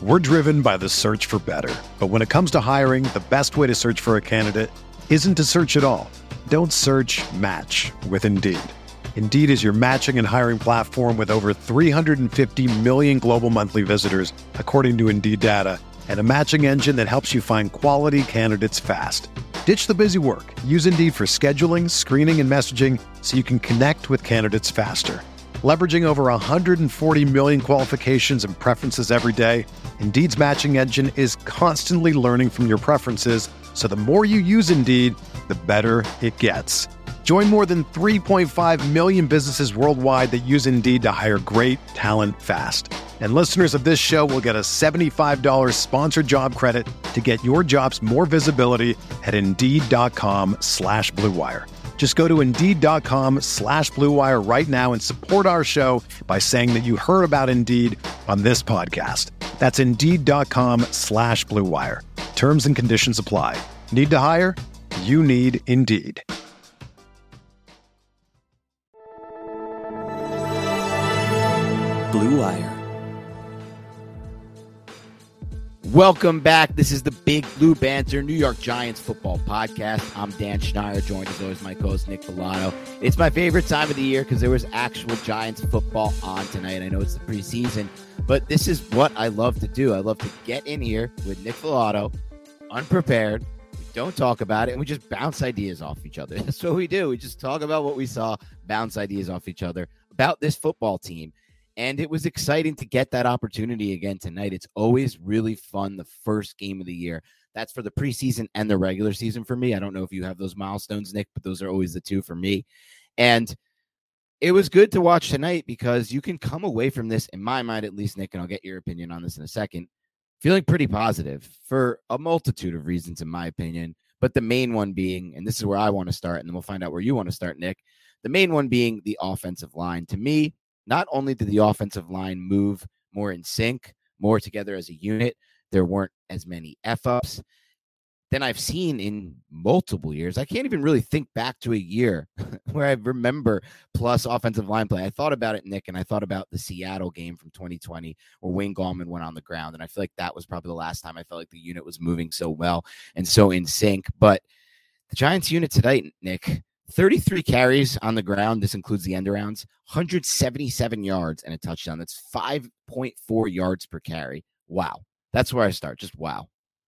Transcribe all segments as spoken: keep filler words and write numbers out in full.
We're driven by the search for better. But when it comes to hiring, the best way to search for a candidate isn't to search at all. Don't search, match with Indeed. Indeed is your matching and hiring platform with over three hundred fifty million global monthly visitors, according to Indeed data, and a matching engine that helps you find quality candidates fast. Ditch the busy work. Use Indeed for scheduling, screening, and messaging so you can connect with candidates faster. Leveraging over one hundred forty million qualifications and preferences every day, Indeed's matching engine is constantly learning from your preferences, so the more you use Indeed, the better it gets. Join more than three point five million businesses worldwide that use Indeed to hire great talent fast. And listeners of this show will get a seventy-five dollars sponsored job credit to get your jobs more visibility at Indeed.com slash Blue Wire. Just go to Indeed.com slash Blue Wire right now and support our show by saying that you heard about Indeed on this podcast. That's Indeed.com slash Blue Wire. Terms and conditions apply. Need to hire? You need Indeed. Blue Wire. Welcome back. This is the Big Blue Banter New York Giants football podcast. I'm Dan Schneider, joined as always my co-host Nick Villano. It's my favorite time of the year because there was actual Giants football on tonight. I know it's the preseason, but this is what I love to do. I love to get in here with Nick Villano, unprepared. We don't talk about it, and we just bounce ideas off each other. That's what we do. We just talk about what we saw, bounce ideas off each other about this football team. And it was exciting to get that opportunity again tonight. It's always really fun, the first game of the year. That's for the preseason and the regular season for me. I don't know if you have those milestones, Nick, but those are always the two for me. And it was good to watch tonight because you can come away from this, in my mind at least, Nick, and I'll get your opinion on this in a second, feeling pretty positive for a multitude of reasons, in my opinion. But the main one being, and this is where I want to start, and then we'll find out where you want to start, Nick, the main one being the offensive line. To me, not only did the offensive line move more in sync, more together as a unit, there weren't as many F-ups than I've seen in multiple years. I can't even really think back to a year where I remember plus offensive line play. I thought about it, Nick, and I thought about the Seattle game from twenty twenty where Wayne Gallman went on the ground, and I feel like that was probably the last time I felt like the unit was moving so well and so in sync. But the Giants unit tonight, Nick, thirty-three carries on the ground. This includes the end arounds, one hundred seventy-seven yards and a touchdown. That's five point four yards per carry. Wow. That's where I start. Just wow.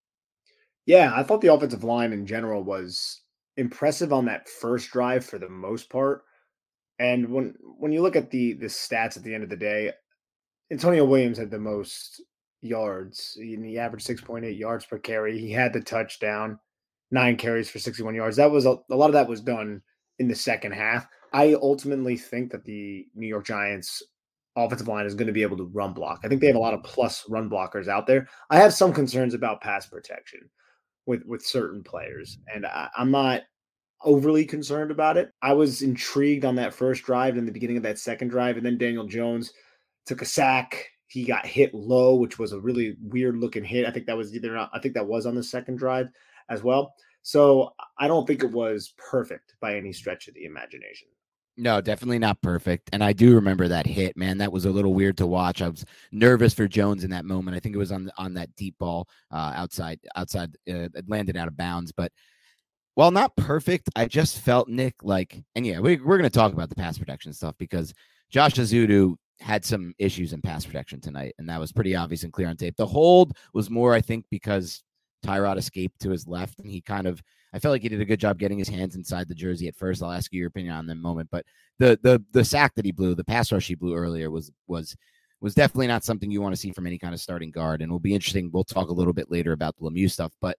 Yeah, I thought the offensive line in general was impressive on that first drive for the most part. And when when you look at the the stats at the end of the day, Antonio Williams had the most yards. He, he averaged six point eight yards per carry. He had the touchdown, nine carries for sixty-one yards. That was a, a lot of that was done in the second half. I ultimately think that the New York Giants offensive line is going to be able to run block. I think they have a lot of plus run blockers out there. I have some concerns about pass protection with, with certain players, and I, I'm not overly concerned about it. I was intrigued on that first drive and the beginning of that second drive, and then Daniel Jones took a sack. He got hit low, which was a really weird looking hit. I think that was either not, I think that was on the second drive as well. So I don't think it was perfect by any stretch of the imagination. No, definitely not perfect. And I do remember that hit, man. That was a little weird to watch. I was nervous for Jones in that moment. I think it was on on that deep ball uh, outside, outside, uh, it landed out of bounds. But while not perfect, I just felt, Nick, like, and yeah, we, we're going to talk about the pass protection stuff because Josh Azudu had some issues in pass protection tonight, and that was pretty obvious and clear on tape. The hold was more, I think, because Tyrod escaped to his left, and he kind of, I felt like he did a good job getting his hands inside the jersey at first. I'll ask you your opinion on that moment, but the the the sack that he blew, the pass rush he blew earlier was was was definitely not something you want to see from any kind of starting guard, and it'll be interesting. We'll talk a little bit later about the Lemieux stuff, but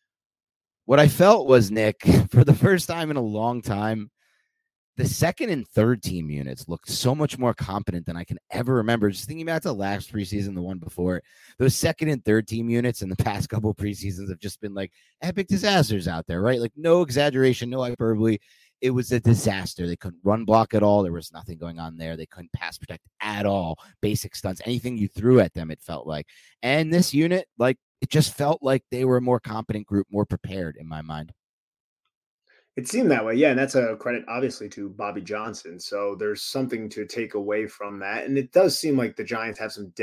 what I felt was, Nick, for the first time in a long time, the second and third team units looked so much more competent than I can ever remember. Just thinking back to the last preseason, the one before, those second and third team units in the past couple preseasons have just been like epic disasters out there, right? Like no exaggeration, no hyperbole. It was a disaster. They couldn't run block at all. There was nothing going on there. They couldn't pass protect at all. Basic stunts, anything you threw at them, it felt like. And this unit, like, it just felt like they were a more competent group, more prepared in my mind. It seemed that way, yeah, and that's a credit, obviously, to Bobby Johnson. So there's something to take away from that, and it does seem like the Giants have some depth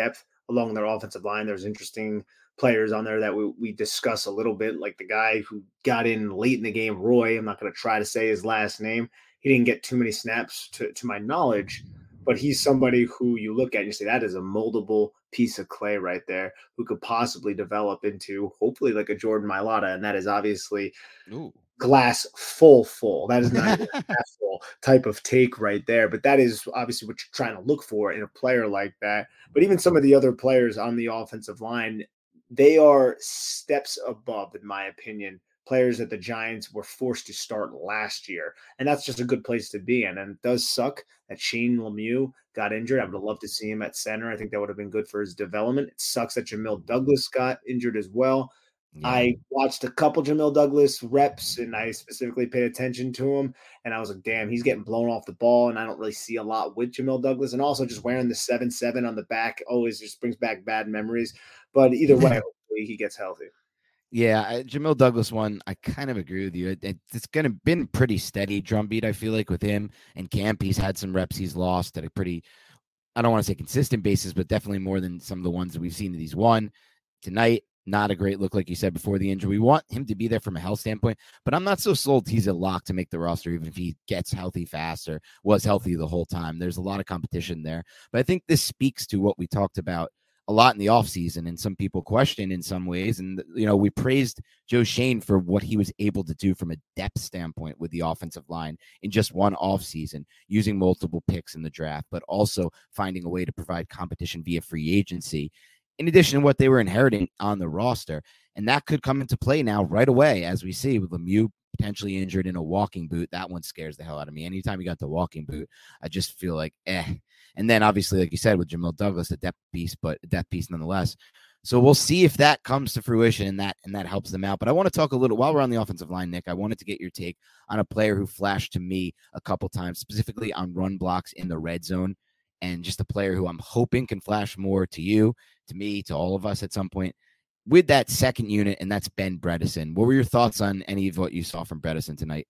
along their offensive line. There's interesting players on there that we, we discuss a little bit, like the guy who got in late in the game, Roy. I'm not going to try to say his last name. He didn't get too many snaps to, to my knowledge, but he's somebody who you look at and you say that is a moldable piece of clay right there who could possibly develop into hopefully like a Jordan Mailata. And that is obviously Ooh. glass full full. That is not even half full type of take right there. But that is obviously what you're trying to look for in a player like that. But even some of the other players on the offensive line, they are steps above, in my opinion, players that the Giants were forced to start last year. And that's just a good place to be in. And it does suck that Shane Lemieux got injured. I would have loved to see him at center. I think that would have been good for his development. It sucks that Jamil Douglas got injured as well. Yeah. I watched a couple Jamil Douglas reps, and I specifically paid attention to him. And I was like, damn, he's getting blown off the ball, and I don't really see a lot with Jamil Douglas. And also just wearing the seven seven on the back always just brings back bad memories. But either way, hopefully he gets healthy. Yeah, I, Jamil Douglas one, I kind of agree with you. It, it, it's going to been pretty steady drumbeat, I feel like, with him and camp. He's had some reps he's lost at a pretty, I don't want to say consistent basis, but definitely more than some of the ones that we've seen that he's won. Tonight, not a great look, like you said, before the injury. We want him to be there from a health standpoint, but I'm not so sold he's a lock to make the roster, even if he gets healthy fast or was healthy the whole time. There's a lot of competition there. But I think this speaks to what we talked about a lot in the offseason, and some people question in some ways. And, you know, we praised Joe Schoen for what he was able to do from a depth standpoint with the offensive line in just one offseason, using multiple picks in the draft, but also finding a way to provide competition via free agency, in addition to what they were inheriting on the roster. And that could come into play now right away, as we see with Lemieux potentially injured in a walking boot. That one scares the hell out of me. Anytime he got the walking boot, I just feel like, eh. And then obviously, like you said, with Jamil Douglas, a depth piece, but a depth piece nonetheless. So we'll see if that comes to fruition and that and that helps them out. But I want to talk a little, while we're on the offensive line, Nick, I wanted to get your take on a player who flashed to me a couple times, specifically on run blocks in the red zone, and just a player who I'm hoping can flash more to you, to me, to all of us at some point with that second unit, and that's Ben Bredeson. What were your thoughts on any of what you saw from Bredeson tonight?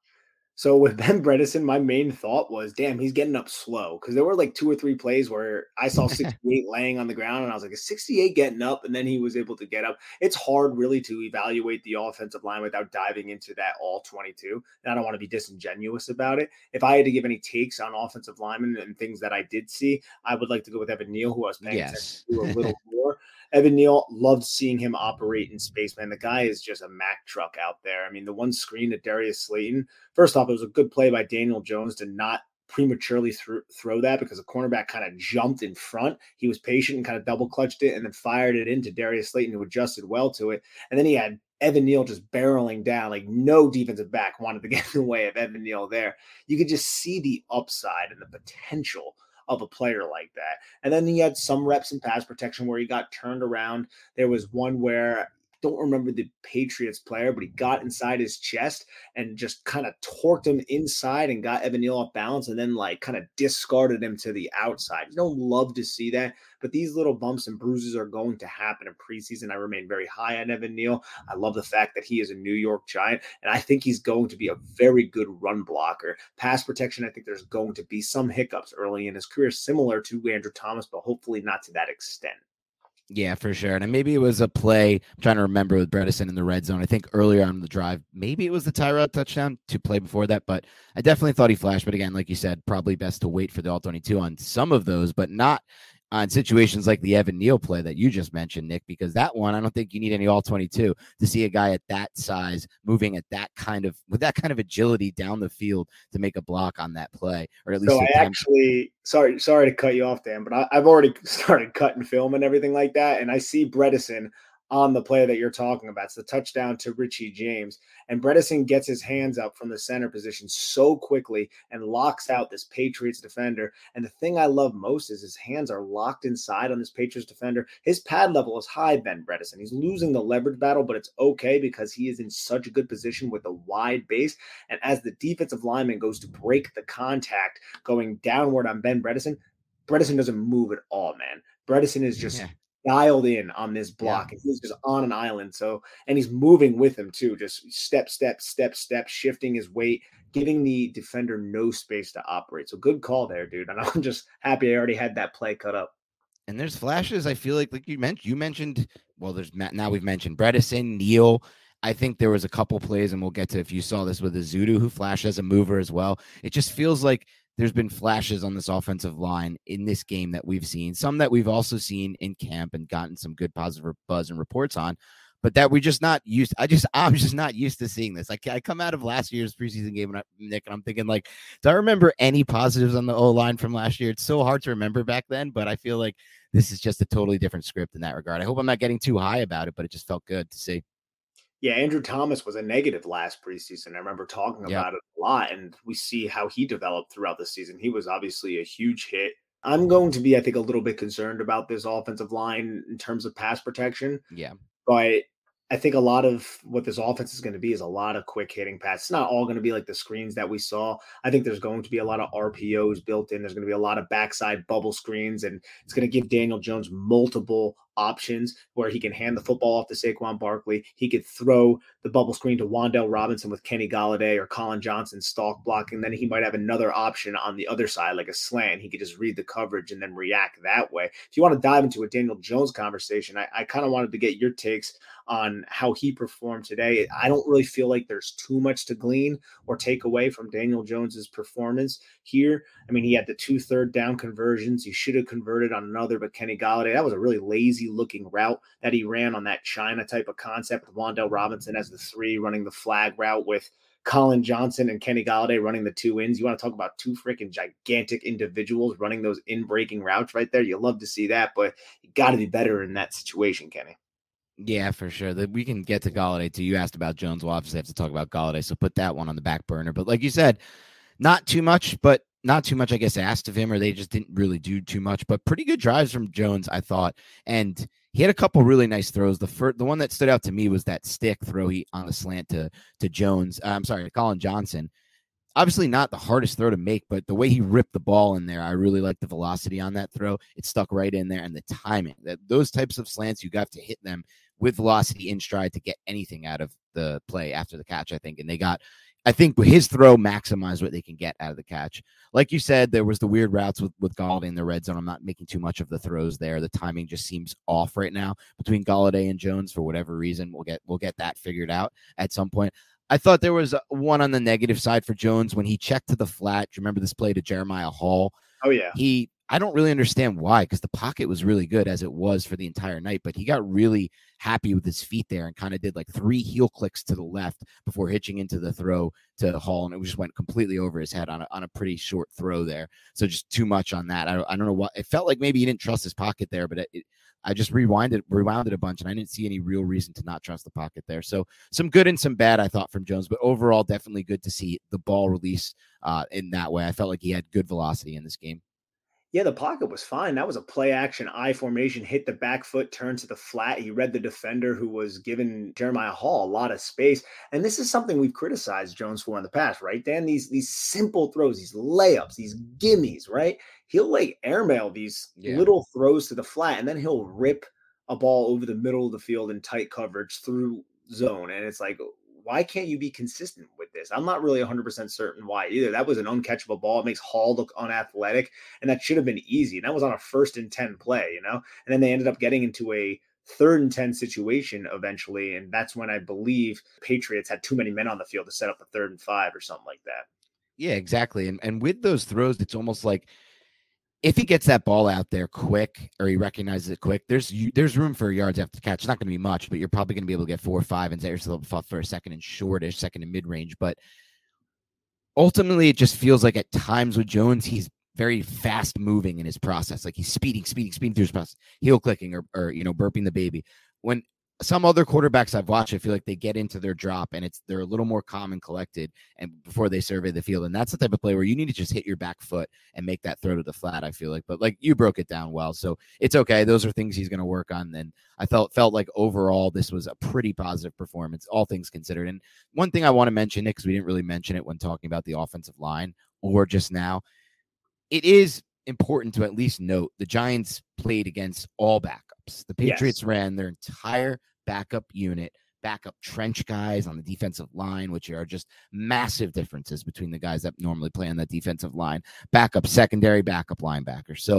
So with Ben Bredeson, my main thought was, damn, he's getting up slow. Because there were like two or three plays where I saw sixty-eight laying on the ground, and I was like, is sixty-eight getting up? And then he was able to get up. It's hard really to evaluate the offensive line without diving into that all twenty-two. And I don't want to be disingenuous about it. If I had to give any takes on offensive linemen and things that I did see, I would like to go with Evan Neal, who I was paying yes. attention to a little more. Evan Neal, loved seeing him operate in space, man. The guy is just a Mack truck out there. I mean, the one screen at Darius Slayton, first off, it was a good play by Daniel Jones to not prematurely th- throw that, because the cornerback kind of jumped in front. He was patient and kind of double clutched it and then fired it into Darius Slayton, who adjusted well to it. And then he had Evan Neal just barreling down, like no defensive back wanted to get in the way of Evan Neal there. You could just see the upside and the potential of a player like that. And then he had some reps in pass protection where he got turned around. There was one where I don't remember the Patriots player, but he got inside his chest and just kind of torqued him inside and got Evan Neal off balance, and then like kind of discarded him to the outside. You don't love to see that, but these little bumps and bruises are going to happen in preseason. I remain very high on Evan Neal. I love the fact that he is a New York Giant, and I think he's going to be a very good run blocker. Pass protection, I think there's going to be some hiccups early in his career, similar to Andrew Thomas, but hopefully not to that extent. Yeah, for sure. And maybe it was a play, I'm trying to remember, with Bredeson in the red zone. I think earlier on the drive, maybe it was the Tyrod touchdown to play before that, but I definitely thought he flashed. But again, like you said, probably best to wait for the all twenty-two on some of those, but not on situations like the Evan Neal play that you just mentioned, Nick, because that one, I don't think you need any all twenty-two to see a guy at that size moving at that kind of, with that kind of agility down the field to make a block on that play, or at least. So I actually, sorry, sorry to cut you off, Dan, but I, I've already started cutting film and everything like that. And I see Bredeson on the play that you're talking about. It's the touchdown to Richie James. And Bredeson gets his hands up from the center position so quickly and locks out this Patriots defender. And the thing I love most is his hands are locked inside on this Patriots defender. His pad level is high, Ben Bredeson. He's losing the leverage battle, but it's okay because he is in such a good position with a wide base. And as the defensive lineman goes to break the contact going downward on Ben Bredeson, Bredeson doesn't move at all, man. Bredeson is just yeah. dialed in on this block. Yeah. He's just on an island. So, and he's moving with him too, just step, step, step, step, shifting his weight, giving the defender no space to operate. So good call there, dude. And I'm just happy I already had that play cut up. And there's flashes. I feel like, like you mentioned, you mentioned, well, there's now we've mentioned Bredesen, Neal. I think there was a couple plays, and we'll get to if you saw this with Ezeudu, who flashed as a mover as well. It just feels like there's been flashes on this offensive line in this game that we've seen, some that we've also seen in camp and gotten some good positive buzz and reports on, but that we just not used. I just, I'm just not used to seeing this. Like I come out of last year's preseason game, and I, Nick, and I'm thinking like, do I remember any positives on the O line from last year? It's so hard to remember back then, but I feel like this is just a totally different script in that regard. I hope I'm not getting too high about it, but it just felt good to see. Yeah, Andrew Thomas was a negative last preseason. I remember talking Yep. about it a lot, and we see how he developed throughout the season. He was obviously a huge hit. I'm going to be, I think, a little bit concerned about this offensive line in terms of pass protection. Yeah. But I think a lot of what this offense is going to be is a lot of quick hitting passes. It's not all going to be like the screens that we saw. I think there's going to be a lot of R P Os built in. There's going to be a lot of backside bubble screens, and it's going to give Daniel Jones multiple options where he can hand the football off to Saquon Barkley. He could throw the bubble screen to Wan'Dale Robinson with Kenny Golladay or Colin Johnson stalk blocking. Then he might have another option on the other side, like a slant. He could just read the coverage and then react that way. If you want to dive into a Daniel Jones conversation, I, I kind of wanted to get your takes on how he performed today. I don't really feel like there's too much to glean or take away from Daniel Jones's performance here. I mean, he had the two third down conversions. He should have converted on another, but Kenny Golladay, that was a really lazy looking route that he ran on that China type of concept with Wan'Dale Robinson as the three running the flag route with Colin Johnson and Kenny Golladay running the two ins. You want to talk about two freaking gigantic individuals running those in breaking routes right there. You love to see that, but you got to be better in that situation, Kenny. Yeah, for sure. That we can get to Golladay too. You asked about Jones. We'll obviously have to talk about Golladay, so put that one on the back burner. But like you said, not too much, but not too much, I guess, asked of him, or they just didn't really do too much. But pretty good drives from Jones, I thought. And he had a couple really nice throws. The first, the one that stood out to me was that stick throw he on the slant to to Jones. Uh, I'm sorry, to Colin Johnson. Obviously not the hardest throw to make, but the way he ripped the ball in there, I really like the velocity on that throw. It stuck right in there, and the timing. That those types of slants, you got to hit them with velocity in stride to get anything out of the play after the catch, I think. And they got, I think his throw maximized what they can get out of the catch. Like you said, there was the weird routes with, with Golladay in the red zone. I'm not making too much of the throws there. The timing just seems off right now between Golladay and Jones for whatever reason. We'll get, we'll get that figured out at some point. I thought there was one on the negative side for Jones when he checked to the flat. Do you remember this play to Jeremiah Hall? Oh, yeah. He, I don't really understand why, because the pocket was really good as it was for the entire night, but he got really happy with his feet there and kind of did like three heel clicks to the left before hitching into the throw to Hall, and it just went completely over his head on a, on a pretty short throw there. So just too much on that. I, I don't know what, it felt like maybe he didn't trust his pocket there, but it, it, I just rewinded, rewound it a bunch, and I didn't see any real reason to not trust the pocket there. So some good and some bad, I thought, from Jones, but overall, definitely good to see the ball release uh, in that way. I felt like he had good velocity in this game. Yeah, the pocket was fine. That was a play action I formation, hit the back foot, turn to the flat. He read the defender who was giving Jeremiah Hall a lot of space. And this is something we've criticized Jones for in the past, right, Dan? These these simple throws, these layups, these gimmies, right? He'll like airmail these yeah. little throws to the flat, and then he'll rip a ball over the middle of the field in tight coverage through zone. And it's like, why can't you be consistent with this? I'm not really one hundred percent certain why either. That was an uncatchable ball. It makes Hall look unathletic, and that should have been easy. And that was on a first and ten play, you know? And then they ended up getting into a third and ten situation eventually, and that's when I believe Patriots had too many men on the field to set up a third and five or something like that. Yeah, exactly. And and with those throws, it's almost like if he gets that ball out there quick, or he recognizes it quick, there's you, there's room for yards after the catch. It's not going to be much, but you're probably going to be able to get four or five and set yourself up for a second and shortish, second and mid range. But ultimately, it just feels like at times with Jones, he's very fast moving in his process. Like he's speeding, speeding, speeding through his process, heel clicking or, or, you know, burping the baby. When some other quarterbacks I've watched, I feel like they get into their drop and it's they're a little more calm and collected and before they survey the field. And that's the type of play where you need to just hit your back foot and make that throw to the flat, I feel like. But like you broke it down well. So it's okay. Those are things he's going to work on. And I felt felt like overall this was a pretty positive performance, all things considered. And one thing I want to mention, Nick, because we didn't really mention it when talking about the offensive line or just now, it is important to at least note the Giants played against all backups. The Patriots yes. ran their entire backup unit, backup trench guys on the defensive line, which are just massive differences between the guys that normally play on that defensive line, backup secondary, backup linebacker. So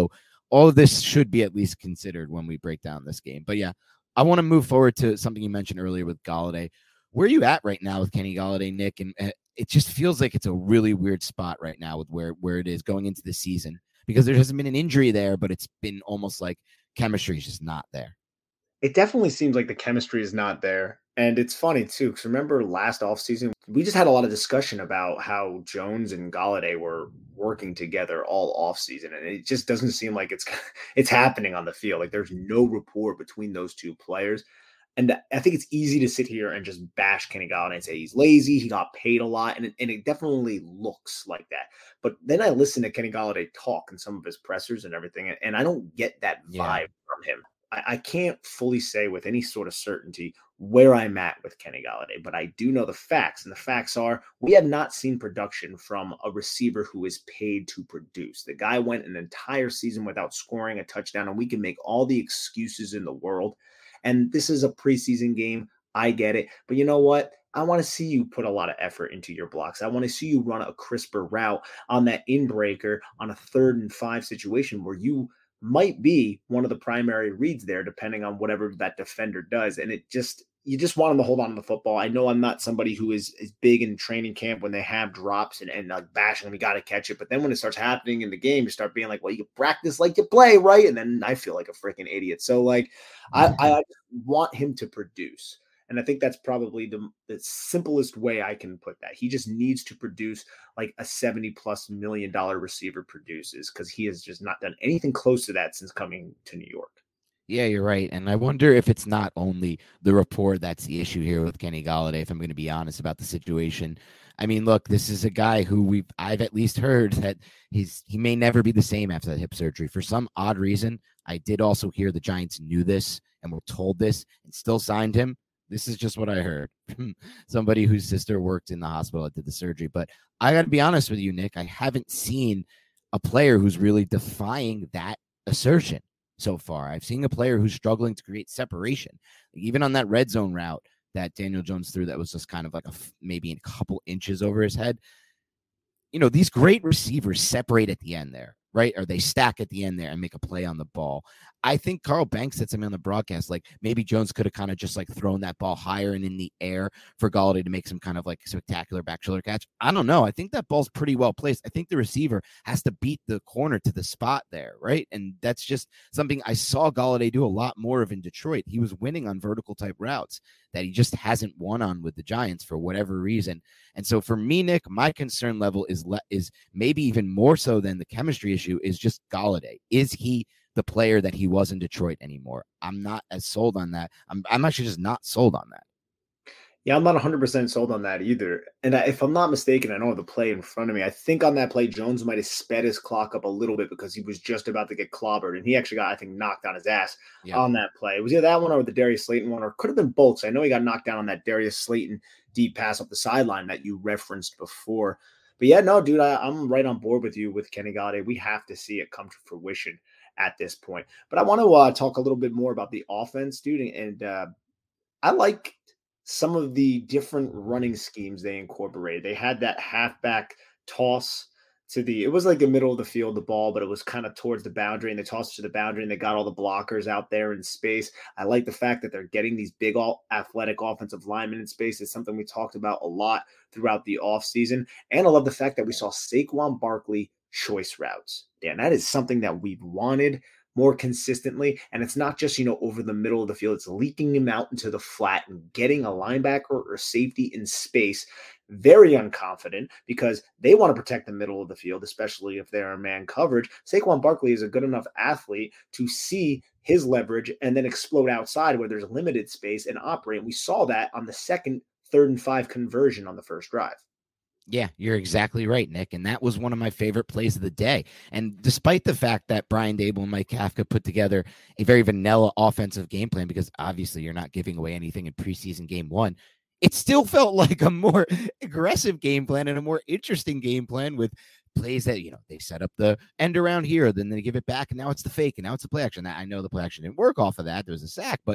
all of this should be at least considered when we break down this game. But yeah, I want to move forward to something you mentioned earlier with Golladay. Where are you at right now with Kenny Golladay, Nick? And uh, it just feels like it's a really weird spot right now with where, where it is going into the season, because there hasn't been an injury there, but it's been almost like chemistry is just not there. It definitely seems like the chemistry is not there. And it's funny too, because remember last offseason, we just had a lot of discussion about how Jones and Golladay were working together all offseason. And it just doesn't seem like it's it's happening on the field. Like there's no rapport between those two players. And I think it's easy to sit here and just bash Kenny Golladay and say he's lazy, he got paid a lot, and it, and it definitely looks like that. But then I listen to Kenny Golladay talk in some of his pressers and everything, and, and I don't get that vibe yeah. from him. I, I can't fully say with any sort of certainty where I'm at with Kenny Golladay, but I do know the facts, and the facts are we have not seen production from a receiver who is paid to produce. The guy went an entire season without scoring a touchdown, and we can make all the excuses in the world. And this is a preseason game. I get it. But you know what? I want to see you put a lot of effort into your blocks. I want to see you run a crisper route on that in-breaker on a third and five situation where you might be one of the primary reads there, depending on whatever that defender does. And it just, you just want him to hold on to the football. I know I'm not somebody who is, is big in training camp when they have drops and, and like bashing them, you got to catch it. But then when it starts happening in the game, you start being like, well, you practice like you play, right? And then I feel like a freaking idiot. So like, I, I want him to produce. And I think that's probably the, the simplest way I can put that. He just needs to produce like a seventy plus million dollar receiver produces, because he has just not done anything close to that since coming to New York. Yeah, you're right. And I wonder if it's not only the rapport that's the issue here with Kenny Golladay, if I'm going to be honest about the situation. I mean, look, this is a guy who we've I've at least heard that he's he may never be the same after that hip surgery. For some odd reason, I did also hear the Giants knew this and were told this and still signed him. This is just what I heard from somebody whose sister worked in the hospital that did the surgery. But I got to be honest with you, Nick, I haven't seen a player who's really defying that assertion so far. I've seen a player who's struggling to create separation, even on that red zone route that Daniel Jones threw that was just kind of like a maybe a couple inches over his head. You know, these great receivers separate at the end there, right? Or they stack at the end there and make a play on the ball. I think Carl Banks said something on the broadcast, like maybe Jones could have kind of just like thrown that ball higher and in the air for Golladay to make some kind of like spectacular back shoulder catch. I don't know. I think that ball's pretty well placed. I think the receiver has to beat the corner to the spot there, right? And that's just something I saw Golladay do a lot more of in Detroit. He was winning on vertical type routes that he just hasn't won on with the Giants for whatever reason. And so for me, Nick, my concern level is le- is maybe even more so than the chemistry issue is just Golladay. Is he the player that he was in Detroit anymore? I'm not as sold on that. I'm, I'm actually just not sold on that. Yeah, I'm not one hundred percent sold on that either. And I, if I'm not mistaken, I don't have the play in front of me. I think on that play, Jones might have sped his clock up a little bit because he was just about to get clobbered. And he actually got, I think, knocked on his ass yeah. on that play. It was either that one or the Darius Slayton one, or it could have been both. So I know he got knocked down on that Darius Slayton deep pass up the sideline that you referenced before. But yeah, no, dude, I, I'm right on board with you with Kenny Golladay. We have to see it come to fruition at this point. But I want to uh, talk a little bit more about the offense, dude. And uh, I like some of the different running schemes they incorporated. They had that halfback toss to the, it was like the middle of the field, the ball, but it was kind of towards the boundary, and they tossed to the boundary, and they got all the blockers out there in space. I like the fact that they're getting these big all athletic offensive linemen in space. It's something we talked about a lot throughout the offseason. And I love the fact that we saw Saquon Barkley choice routes. Dan, that is something that we've wanted more consistently. And it's not just, you know, over the middle of the field. It's leaking him out into the flat and getting a linebacker or safety in space. Very unconfident because they want to protect the middle of the field, especially if they're in man coverage. Saquon Barkley is a good enough athlete to see his leverage and then explode outside where there's limited space and operate. And we saw that on the second, third and five conversion on the first drive. Yeah, you're exactly right, Nick. And that was one of my favorite plays of the day. And despite the fact that Brian Daboll and Mike Kafka put together a very vanilla offensive game plan, because obviously you're not giving away anything in preseason game one, it still felt like a more aggressive game plan and a more interesting game plan with plays that, you know, they set up the end around here, then they give it back, and now it's the fake, and now it's the play action. I know the play action didn't work off of that. There was a sack, but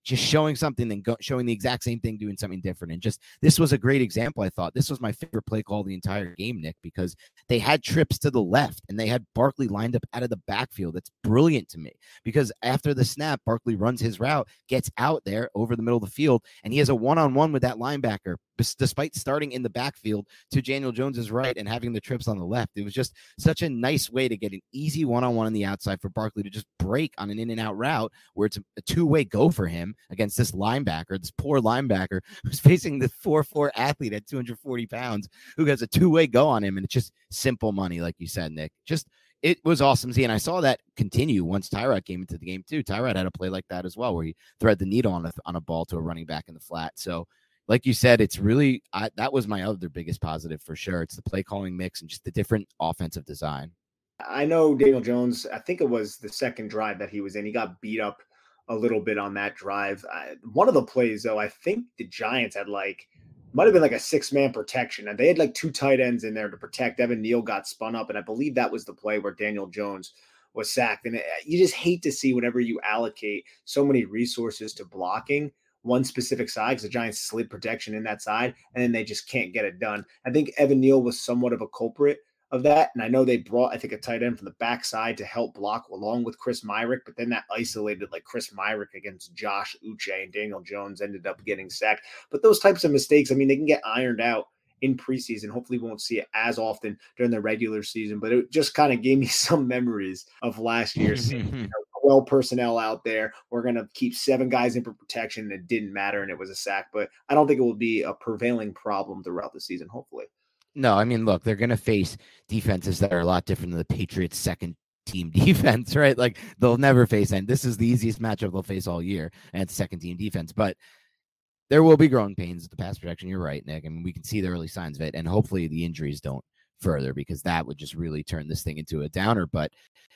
just showing something and go, showing the exact same thing, doing something different. And just, this was a great example. I thought this was my favorite play call the entire game, Nick, because they had trips to the left and they had Barkley lined up out of the backfield. That's brilliant to me, because after the snap, Barkley runs his route, gets out there over the middle of the field, and he has a one-on-one with that linebacker, despite starting in the backfield to Daniel Jones's right and having the trips on the left. It was just such a nice way to get an easy one-on-one on the outside for Barkley to just break on an in and out route where it's a, a two-way go for him against this linebacker, this poor linebacker who's facing the four four athlete at two hundred forty pounds who has a two-way go on him. And it's just simple money, like you said, Nick. Just, it was awesome to see. And I saw that continue once Tyrod came into the game too. Tyrod had a play like that as well, where he thread the needle on a, on a ball to a running back in the flat. So like you said, it's really, I, that was my other biggest positive for sure. It's the play calling mix and just the different offensive design. I know Daniel Jones, I think it was the second drive that he was in, he got beat up a little bit on that drive. I, one of the plays, though, I think the Giants had like, might have been like a six-man protection, and they had like two tight ends in there to protect. Evan Neal got spun up, and I believe that was the play where Daniel Jones was sacked. And it, you just hate to see whenever you allocate so many resources to blocking one specific side, because the Giants slid protection in that side, and then they just can't get it done. I think Evan Neal was somewhat of a culprit of that. And I know they brought, I think, a tight end from the backside to help block along with Chris Myrick, but then that isolated like Chris Myrick against Josh Uche, and Daniel Jones ended up getting sacked. But those types of mistakes, I mean, they can get ironed out in preseason. Hopefully we won't see it as often during the regular season, but it just kind of gave me some memories of last year. Seeing, you know, well personnel out there. We're going to keep seven guys in for protection. And it didn't matter, and it was a sack, but I don't think it will be a prevailing problem throughout the season, hopefully. No, I mean, look, they're going to face defenses that are a lot different than the Patriots' second team defense, right? Like, they'll never face, and this is the easiest matchup they'll face all year, and it's second team defense. But there will be growing pains with the pass protection. You're right, Nick. I mean, we can see the early signs of it, and hopefully the injuries don't further, because that would just really turn this thing into a downer. But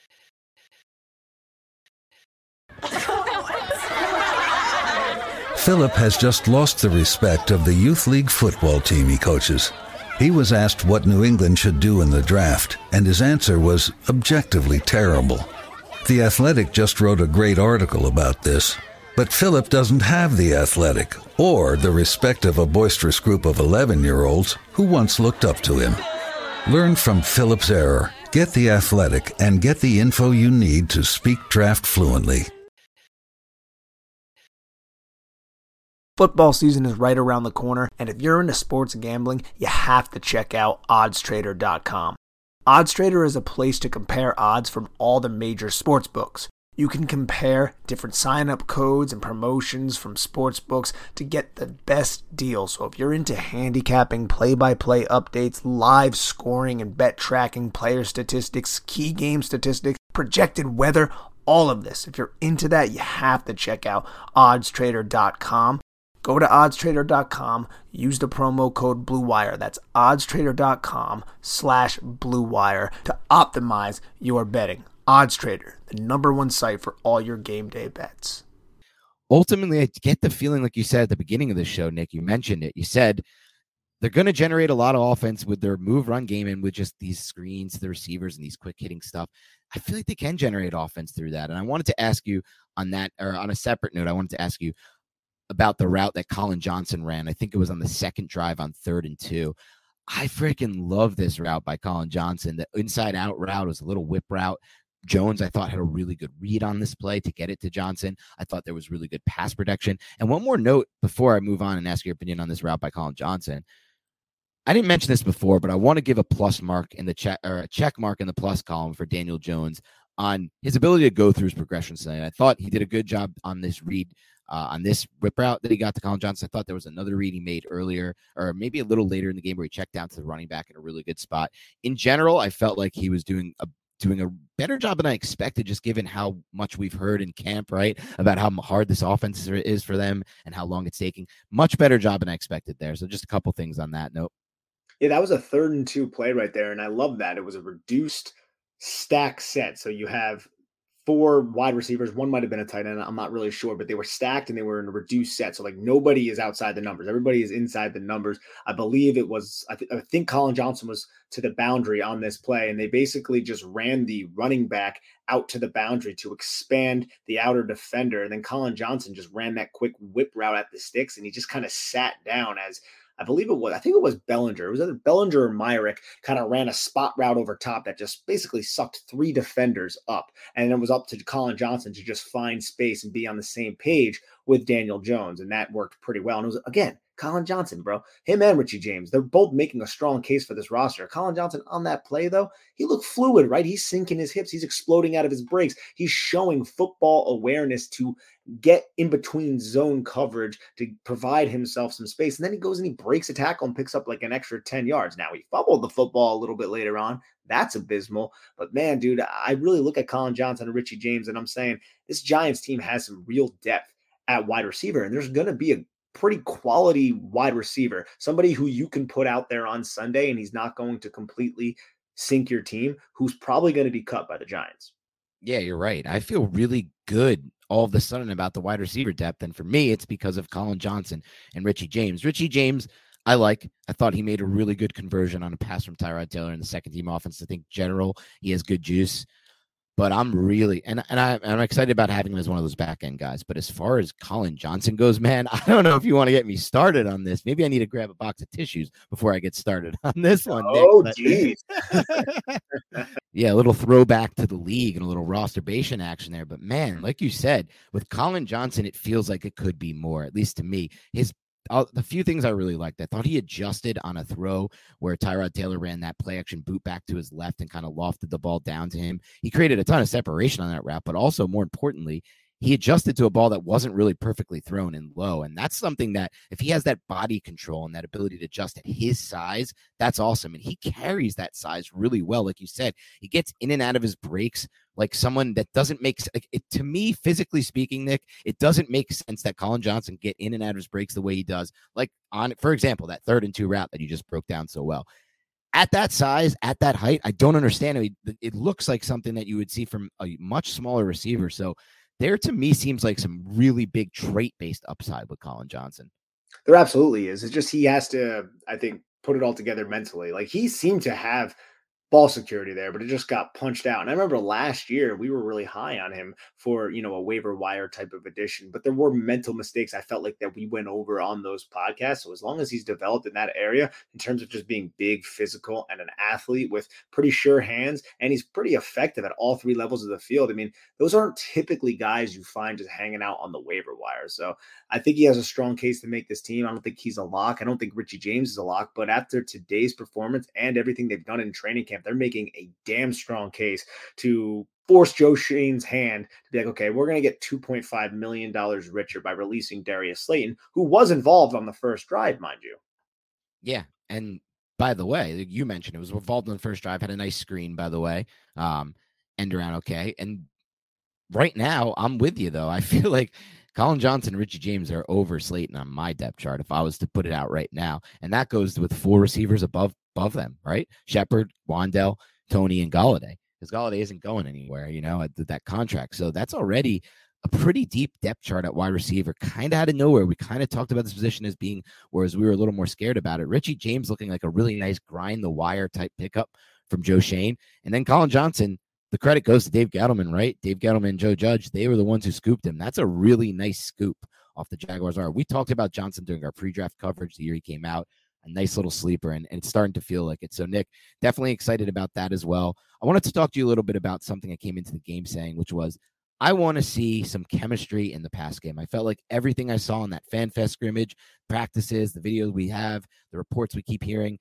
Philip has just lost the respect of the youth league football team he coaches. He was asked what New England should do in the draft, and his answer was objectively terrible. The Athletic just wrote a great article about this, but Philip doesn't have the Athletic or the respect of a boisterous group of eleven-year-olds who once looked up to him. Learn from Philip's error, get the Athletic, and get the info you need to speak draft fluently. Football season is right around the corner, and if you're into sports gambling, you have to check out odds trader dot com. OddsTrader is a place to compare odds from all the major sports books. You can compare different sign-up codes and promotions from sports books to get the best deal. So if you're into handicapping, play-by-play updates, live scoring and bet tracking, player statistics, key game statistics, projected weather, all of this, if you're into that, you have to check out odds trader dot com. Go to odds trader dot com, use the promo code BlueWire. That's odds trader dot com slash BlueWire to optimize your betting. OddsTrader, the number one site for all your game day bets. Ultimately, I get the feeling, like you said at the beginning of the show, Nick, you mentioned it. You said they're going to generate a lot of offense with their move run game and with just these screens to the receivers and these quick hitting stuff. I feel like they can generate offense through that. And I wanted to ask you on that, or on a separate note, I wanted to ask you about the route that Colin Johnson ran. I think it was on the second drive on third and two. I freaking love this route by Colin Johnson. The inside out route was a little whip route. Jones, I thought, had a really good read on this play to get it to Johnson. I thought there was really good pass protection. And one more note before I move on and ask your opinion on this route by Colin Johnson. I didn't mention this before, but I want to give a plus mark in the check, or a check mark in the plus column for Daniel Jones on his ability to go through his progression tonight. I thought he did a good job on this read, uh, on this whip route that he got to Colin Johnson. I thought there was another read he made earlier, or maybe a little later in the game, where he checked down to the running back in a really good spot. In general, I felt like he was doing a doing a better job than I expected, just given how much we've heard in camp, right, about how hard this offense is for them and how long it's taking. Much better job than I expected there. So just a couple things on that note. Yeah, that was a third and two play right there, and I love that. It was a reduced stack set. So you have four wide receivers. One might have been a tight end. I'm not really sure, but they were stacked and they were in a reduced set. So like nobody is outside the numbers. Everybody is inside the numbers. I believe it was, I, th- I think Colin Johnson was to the boundary on this play. And they basically just ran the running back out to the boundary to expand the outer defender. And then Colin Johnson just ran that quick whip route at the sticks. And he just kind of sat down as I believe it was, I think it was Bellinger. It was either Bellinger or Myrick kind of ran a spot route over top that just basically sucked three defenders up. And it was up to Colin Johnson to just find space and be on the same page with Daniel Jones. And that worked pretty well. And it was, again, Colin Johnson, bro. Him and Richie James, they're both making a strong case for this roster. Colin Johnson on that play, though, he looked fluid, right? He's sinking his hips. He's exploding out of his brakes. He's showing football awareness to get in between zone coverage to provide himself some space. And then he goes and he breaks a tackle and picks up like an extra ten yards. Now, he fumbled the football a little bit later on. That's abysmal. But man, dude, I really look at Colin Johnson and Richie James, and I'm saying this Giants team has some real depth at wide receiver, and there's going to be a pretty quality wide receiver, somebody who you can put out there on Sunday and he's not going to completely sink your team, who's probably going to be cut by the Giants. Yeah, you're right. I feel really good all of a sudden about the wide receiver depth. And for me, it's because of Colin Johnson and Richie James. Richie James, I like. I thought he made a really good conversion on a pass from Tyrod Taylor in the second team offense. I think general, he has good juice. But I'm really, and, and I, I'm excited about having him as one of those back end guys. But as far as Colin Johnson goes, man, I don't know if you want to get me started on this. Maybe I need to grab a box of tissues before I get started on this one. Oh, geez. Yeah, a little throwback to the league and a little rosterbation action there. But man, like you said, with Colin Johnson, it feels like it could be more, at least to me. His Uh, the few things I really liked, I thought he adjusted on a throw where Tyrod Taylor ran that play action boot back to his left and kind of lofted the ball down to him. He created a ton of separation on that route, but also more importantly, he adjusted to a ball that wasn't really perfectly thrown in low. And that's something that if he has that body control and that ability to adjust at his size, that's awesome. And he carries that size really well. Like you said, he gets in and out of his breaks like someone that doesn't make like it to me, physically speaking, Nick, it doesn't make sense that Colin Johnson get in and out of his breaks the way he does. Like on, for example, that third and two route that you just broke down so well. At that size, at that height, I don't understand it. It looks like something that you would see from a much smaller receiver. So there, to me, seems like some really big trait-based upside with Colin Johnson. There absolutely is. It's just he has to, I think, put it all together mentally. Like he seemed to have ball security there, but it just got punched out. And I remember last year we were really high on him for, you know, a waiver wire type of addition, but there were mental mistakes I felt like that we went over on those podcasts. So as long as he's developed in that area in terms of just being big, physical, and an athlete with pretty sure hands, and he's pretty effective at all three levels of the field. I mean, those aren't typically guys you find just hanging out on the waiver wire. So I think he has a strong case to make this team. I don't think he's a lock. I don't think Richie James is a lock, but after today's performance and everything they've done in training camp, they're making a damn strong case to force Joe Schoen's hand to be like, okay, we're going to get two point five million dollars richer by releasing Darius Slayton, who was involved on the first drive, mind you. Yeah. And by the way, you mentioned it was involved in the first drive, had a nice screen, by the way, um, end around okay. And right now, I'm with you, though. I feel like Colin Johnson and Richie James are over Slayton on my depth chart if I was to put it out right now. And that goes with four receivers above above them, right? Shepard, Wandell, Tony, and Golladay. Because Golladay isn't going anywhere, you know, at that contract. So that's already a pretty deep depth chart at wide receiver, kind of out of nowhere. We kind of talked about this position as being, whereas we were a little more scared about it. Richie James looking like a really nice grind the wire type pickup from Joe Schoen. And then Colin Johnson, the credit goes to Dave Gettleman, right? Dave Gettleman and Joe Judge, they were the ones who scooped him. That's a really nice scoop off the Jaguars. Are we talked about Johnson during our pre-draft coverage the year he came out, a nice little sleeper, and, and it's starting to feel like it. So, Nick, definitely excited about that as well. I wanted to talk to you a little bit about something I came into the game saying, which was I want to see some chemistry in the pass game. I felt like everything I saw in that FanFest scrimmage, practices, the videos we have, the reports we keep hearing,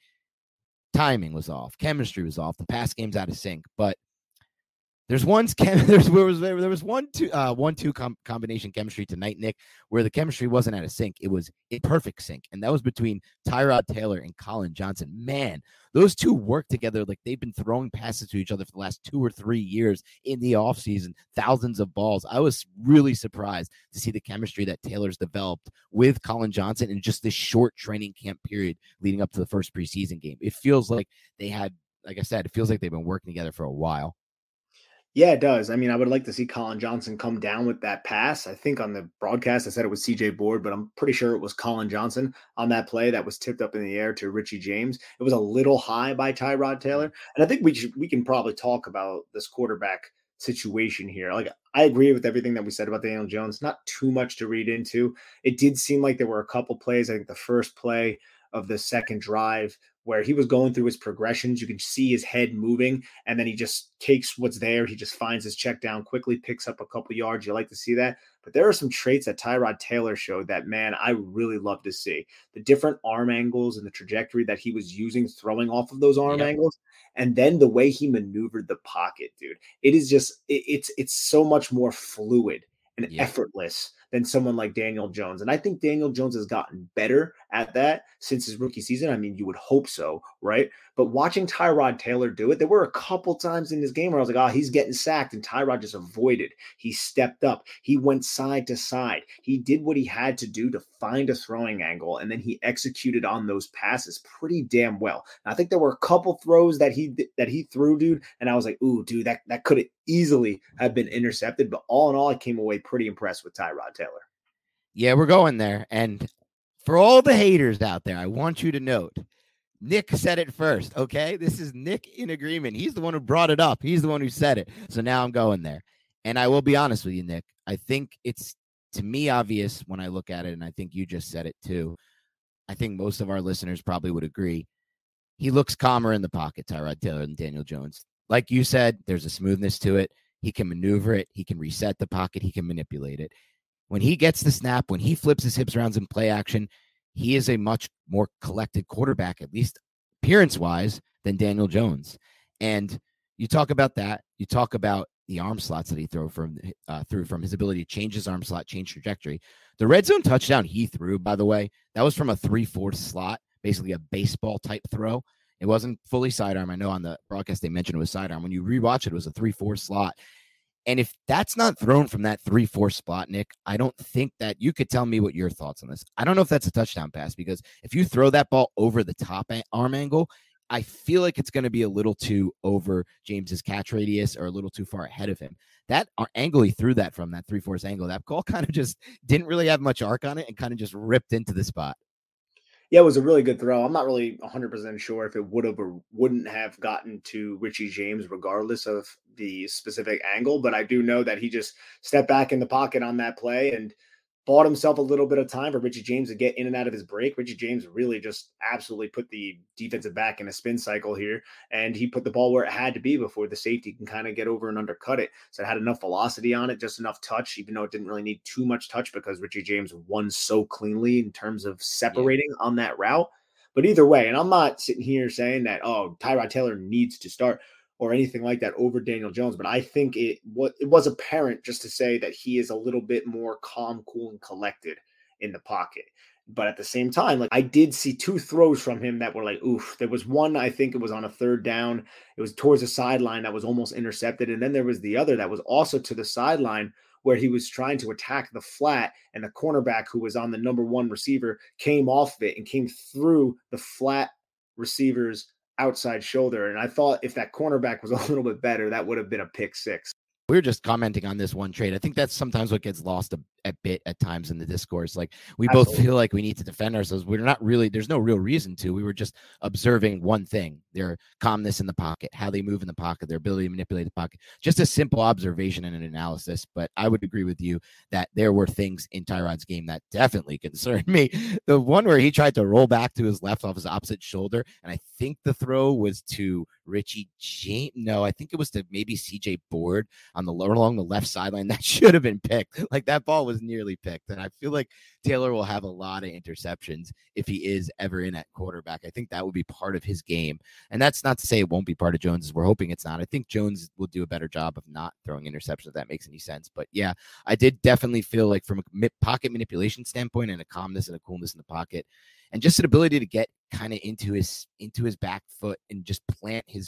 timing was off, chemistry was off, the pass game's out of sync, but There's one chem- there's, there was there was one two uh, one two com- combination chemistry tonight, Nick, where the chemistry wasn't out of sync. It was a perfect sync, and that was between Tyrod Taylor and Colin Johnson. Man, those two work together like they've been throwing passes to each other for the last two or three years in the offseason, thousands of balls. I was really surprised to see the chemistry that Taylor's developed with Colin Johnson in just this short training camp period leading up to the first preseason game. It feels like they had, like I said, it feels like they've been working together for a while. Yeah, it does. I mean, I would like to see Colin Johnson come down with that pass. I think on the broadcast I said it was C J Board, but I'm pretty sure it was Colin Johnson on that play that was tipped up in the air to Richie James. It was a little high by Tyrod Taylor, and I think we should, we can probably talk about this quarterback situation here. Like, I agree with everything that we said about Daniel Jones. Not too much to read into. It did seem like there were a couple plays. I think the first play of the second drive where he was going through his progressions. You can see his head moving, and then he just takes what's there. He just finds his check down quickly, picks up a couple yards. You like to see that. But there are some traits that Tyrod Taylor showed that, man, I really love to see. The different arm angles and the trajectory that he was using throwing off of those arm yep. angles. And then the way he maneuvered the pocket, dude. It is just, it, it's it's so much more fluid and yep. effortless than someone like Daniel Jones. And I think Daniel Jones has gotten better at that since his rookie season. I mean, you would hope so, right? But watching Tyrod Taylor do it, there were a couple times in this game where I was like, oh, he's getting sacked, and Tyrod just avoided. He stepped up. He went side to side. He did what he had to do to find a throwing angle, and then he executed on those passes pretty damn well. And I think there were a couple throws that he that he threw, dude, and I was like, ooh, dude, that, that could have easily have been intercepted. But all in all, I came away pretty impressed with Tyrod Taylor. Yeah, we're going there. And for all the haters out there, I want you to note, Nick said it first, okay? This is Nick in agreement. He's the one who brought it up. He's the one who said it. So now I'm going there. And I will be honest with you, Nick. I think it's, to me, obvious when I look at it, and I think you just said it too. I think most of our listeners probably would agree. He looks calmer in the pocket, Tyrod Taylor, than Daniel Jones. Like you said, there's a smoothness to it. He can maneuver it. He can reset the pocket. He can manipulate it. When he gets the snap, when he flips his hips around in play action, he is a much more collected quarterback, at least appearance-wise, than Daniel Jones. And you talk about that. You talk about the arm slots that he threw from uh, through from his ability to change his arm slot, change trajectory. The red zone touchdown he threw, by the way, that was from a three four slot, basically a baseball-type throw. It wasn't fully sidearm. I know on the broadcast they mentioned it was sidearm. When you rewatch it, it was a three four slot. And if that's not thrown from that three four spot, Nick, I don't think that you could tell me what your thoughts on this. I don't know if that's a touchdown pass, because if you throw that ball over the top arm angle, I feel like it's going to be a little too over James's catch radius or a little too far ahead of him. That angle he threw that from, that three four angle, that ball kind of just didn't really have much arc on it and kind of just ripped into the spot. Yeah, it was a really good throw. I'm not really one hundred percent sure if it would have or wouldn't have gotten to Richie James regardless of the specific angle, but I do know that he just stepped back in the pocket on that play and bought himself a little bit of time for Richie James to get in and out of his break. Richie James really just absolutely put the defensive back in a spin cycle here, and he put the ball where it had to be before the safety can kind of get over and undercut it. So it had enough velocity on it, just enough touch, even though it didn't really need too much touch because Richie James won so cleanly in terms of separating yeah. on that route. But either way, and I'm not sitting here saying that, oh, Tyrod Taylor needs to start or anything like that over Daniel Jones. But I think it what it was apparent just to say that he is a little bit more calm, cool, and collected in the pocket. But at the same time, like I did see two throws from him that were like, oof. There was one, I think it was on a third down. It was towards the sideline that was almost intercepted. And then there was the other that was also to the sideline where he was trying to attack the flat, and the cornerback who was on the number one receiver came off of it and came through the flat receiver's outside shoulder. And I thought if that cornerback was a little bit better, that would have been a pick six. We were just commenting on this one trade. I think that's sometimes what gets lost a, a bit at times in the discourse. Like we Absolutely. both feel like we need to defend ourselves. We're not really, there's no real reason to. We were just observing one thing, their calmness in the pocket, how they move in the pocket, their ability to manipulate the pocket. Just a simple observation and an analysis. But I would agree with you that there were things in Tyrod's game that definitely concerned me. The one where he tried to roll back to his left off his opposite shoulder, and I think the throw was to Richie James. No, I think it was to maybe C J Board on the lower along the left sideline. That should have been picked. Like that ball was nearly picked. And I feel like Taylor will have a lot of interceptions if he is ever in at quarterback. I think that would be part of his game. And that's not to say it won't be part of Jones's. We're hoping it's not. I think Jones will do a better job of not throwing interceptions, if that makes any sense. But yeah, I did definitely feel like from a pocket manipulation standpoint and a calmness and a coolness in the pocket, and just an ability to get kind of into his into his back foot and just plant his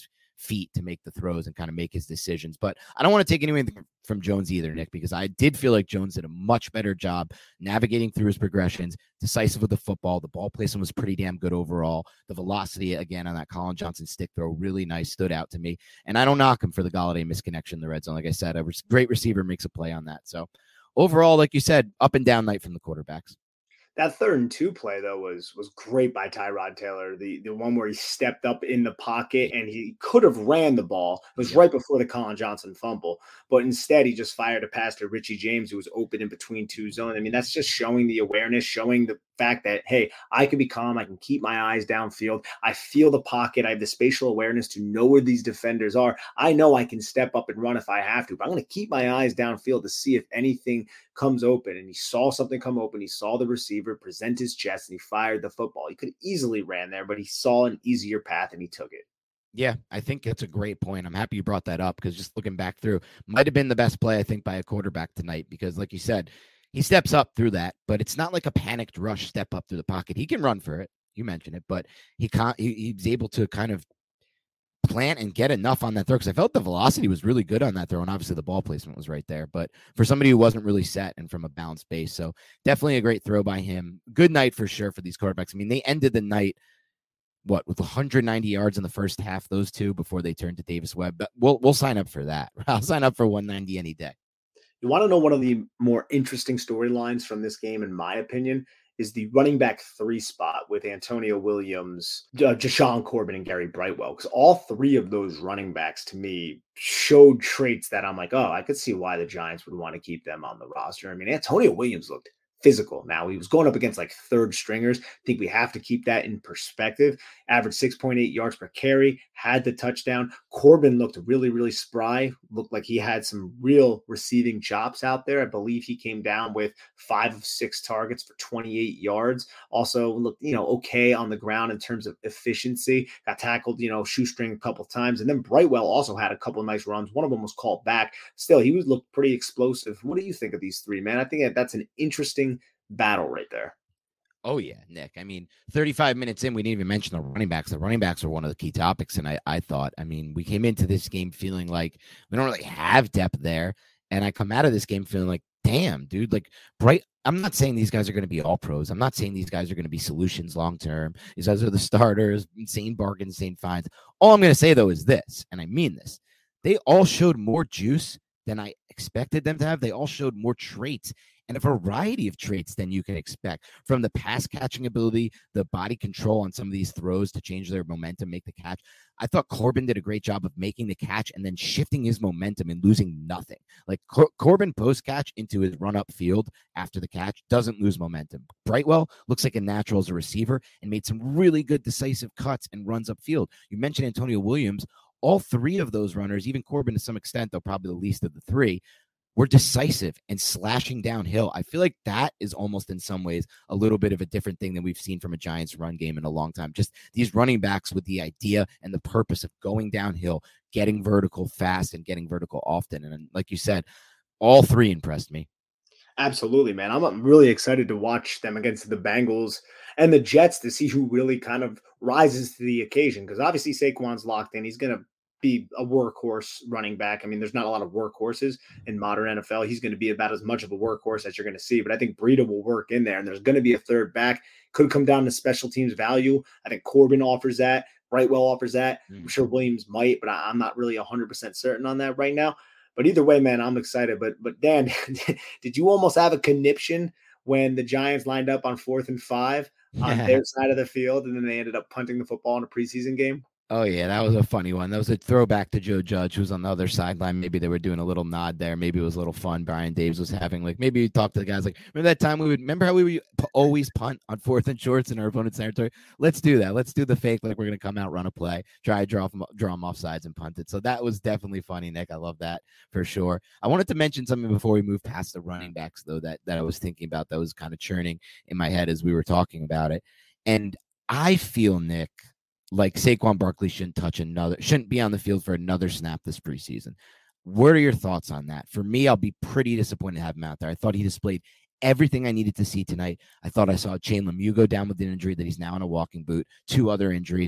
feet to make the throws and kind of make his decisions. But I don't want to take anything from Jones either, Nick, because I did feel like Jones did a much better job navigating through his progressions, decisive with the football. The ball placement was pretty damn good overall. The velocity, again, on that Colin Johnson stick throw, really nice, stood out to me. And I don't knock him for the Golladay misconnection in the red zone. Like I said, a great receiver makes a play on that. So overall, like you said, up and down night from the quarterbacks. That third and two play, though, was was great by Tyrod Taylor. The the one where he stepped up in the pocket and he could have ran the ball. It was right before the Colin Johnson fumble. But instead, he just fired a pass to Richie James, who was open in between two zones. I mean, that's just showing the awareness, showing the fact that, hey, I can be calm. I can keep my eyes downfield. I feel the pocket. I have the spatial awareness to know where these defenders are. I know I can step up and run if I have to, but I'm going to keep my eyes downfield to see if anything comes open. And he saw something come open. He saw the receiver present his chest and he fired the football. He could have easily ran there, but he saw an easier path and he took it. Yeah, I think that's a great point. I'm happy you brought that up because just looking back through, might have been the best play, I think, by a quarterback tonight because, like you said, he steps up through that, but it's not like a panicked rush step up through the pocket. He can run for it. You mentioned it, but he can't, he, he's able to kind of plant and get enough on that throw because I felt the velocity was really good on that throw, and obviously the ball placement was right there. But for somebody who wasn't really set and from a balanced base, so definitely a great throw by him. Good night for sure for these quarterbacks. I mean, they ended the night what with one hundred ninety yards in the first half, those two before they turned to Davis Webb. But we'll we'll sign up for that. I'll sign up for one ninety any day. You want to know one of the more interesting storylines from this game, in my opinion, is the running back three spot with Antonio Williams, uh, Jashaun Corbin, and Gary Brightwell. Because all three of those running backs, to me, showed traits that I'm like, oh, I could see why the Giants would want to keep them on the roster. I mean, Antonio Williams looked physical. Now, he was going up against like third stringers. I think we have to keep that in perspective. Averaged six point eight yards per carry, had the touchdown. Corbin looked really, really spry. Looked like he had some real receiving chops out there. I believe he came down with five of six targets for twenty-eight yards. Also looked, you know, okay on the ground in terms of efficiency. Got tackled, you know, shoestring a couple of times. And then Brightwell also had a couple of nice runs. One of them was called back. Still, he was looked pretty explosive. What do you think of these three, man? I think that that's an interesting battle right there. Oh, yeah, Nick. I mean, thirty-five minutes in, we didn't even mention the running backs. The running backs are one of the key topics. And I, I thought, I mean, we came into this game feeling like we don't really have depth there. And I come out of this game feeling like, damn, dude, like Bright. I'm not saying these guys are going to be all pros. I'm not saying these guys are going to be solutions long term. These guys are the starters, insane bargains, insane finds. All I'm going to say, though, is this, and I mean this. They all showed more juice than I expected them to have. They all showed more traits and a variety of traits than you can expect, from the pass catching ability, the body control on some of these throws to change their momentum, make the catch. I thought Corbin did a great job of making the catch and then shifting his momentum and losing nothing. Like Cor- Corbin post catch into his run up field after the catch doesn't lose momentum. Brightwell looks like a natural as a receiver and made some really good decisive cuts and runs up field. You mentioned Antonio Williams. All three of those runners, even Corbin to some extent, though probably the least of the three, were decisive and slashing downhill. I feel like that is almost in some ways a little bit of a different thing than we've seen from a Giants run game in a long time. Just these running backs with the idea and the purpose of going downhill, getting vertical fast and getting vertical often. And like you said, all three impressed me. Absolutely, man. I'm really excited to watch them against the Bengals and the Jets to see who really kind of rises to the occasion. Because obviously Saquon's locked in. He's going to be a workhorse running back. I mean, there's not a lot of workhorses in modern N F L. He's going to be about as much of a workhorse as you're going to see, but I think Breida will work in there, and there's going to be a third back. Could come down to special teams value. I think Corbin offers that. Brightwell offers that. I'm sure Williams might, but I'm not really one hundred percent certain on that right now. But either way, man, I'm excited. But, but Dan, did you almost have a conniption when the Giants lined up on fourth and five on their side of the field, and then they ended up punting the football in a preseason game? Oh, yeah, that was a funny one. That was a throwback to Joe Judge, who was on the other sideline. Maybe they were doing a little nod there. Maybe it was a little fun. Brian Davis was having, like, maybe he talked to the guys like, remember that time we would, remember how we would always punt on fourth and shorts in our opponent's territory? Let's do that. Let's do the fake, like we're going to come out, run a play, try to draw them, draw them off sides and punt it. So that was definitely funny, Nick. I love that for sure. I wanted to mention something before we move past the running backs, though, that, that I was thinking about that was kind of churning in my head as we were talking about it. And I feel, Nick, like Saquon Barkley shouldn't touch another, shouldn't be on the field for another snap this preseason. What are your thoughts on that? For me, I'll be pretty disappointed to have him out there. I thought he displayed everything I needed to see tonight. I thought I saw Shane Lemieux go down with an injury that he's now in a walking boot, two other injuries.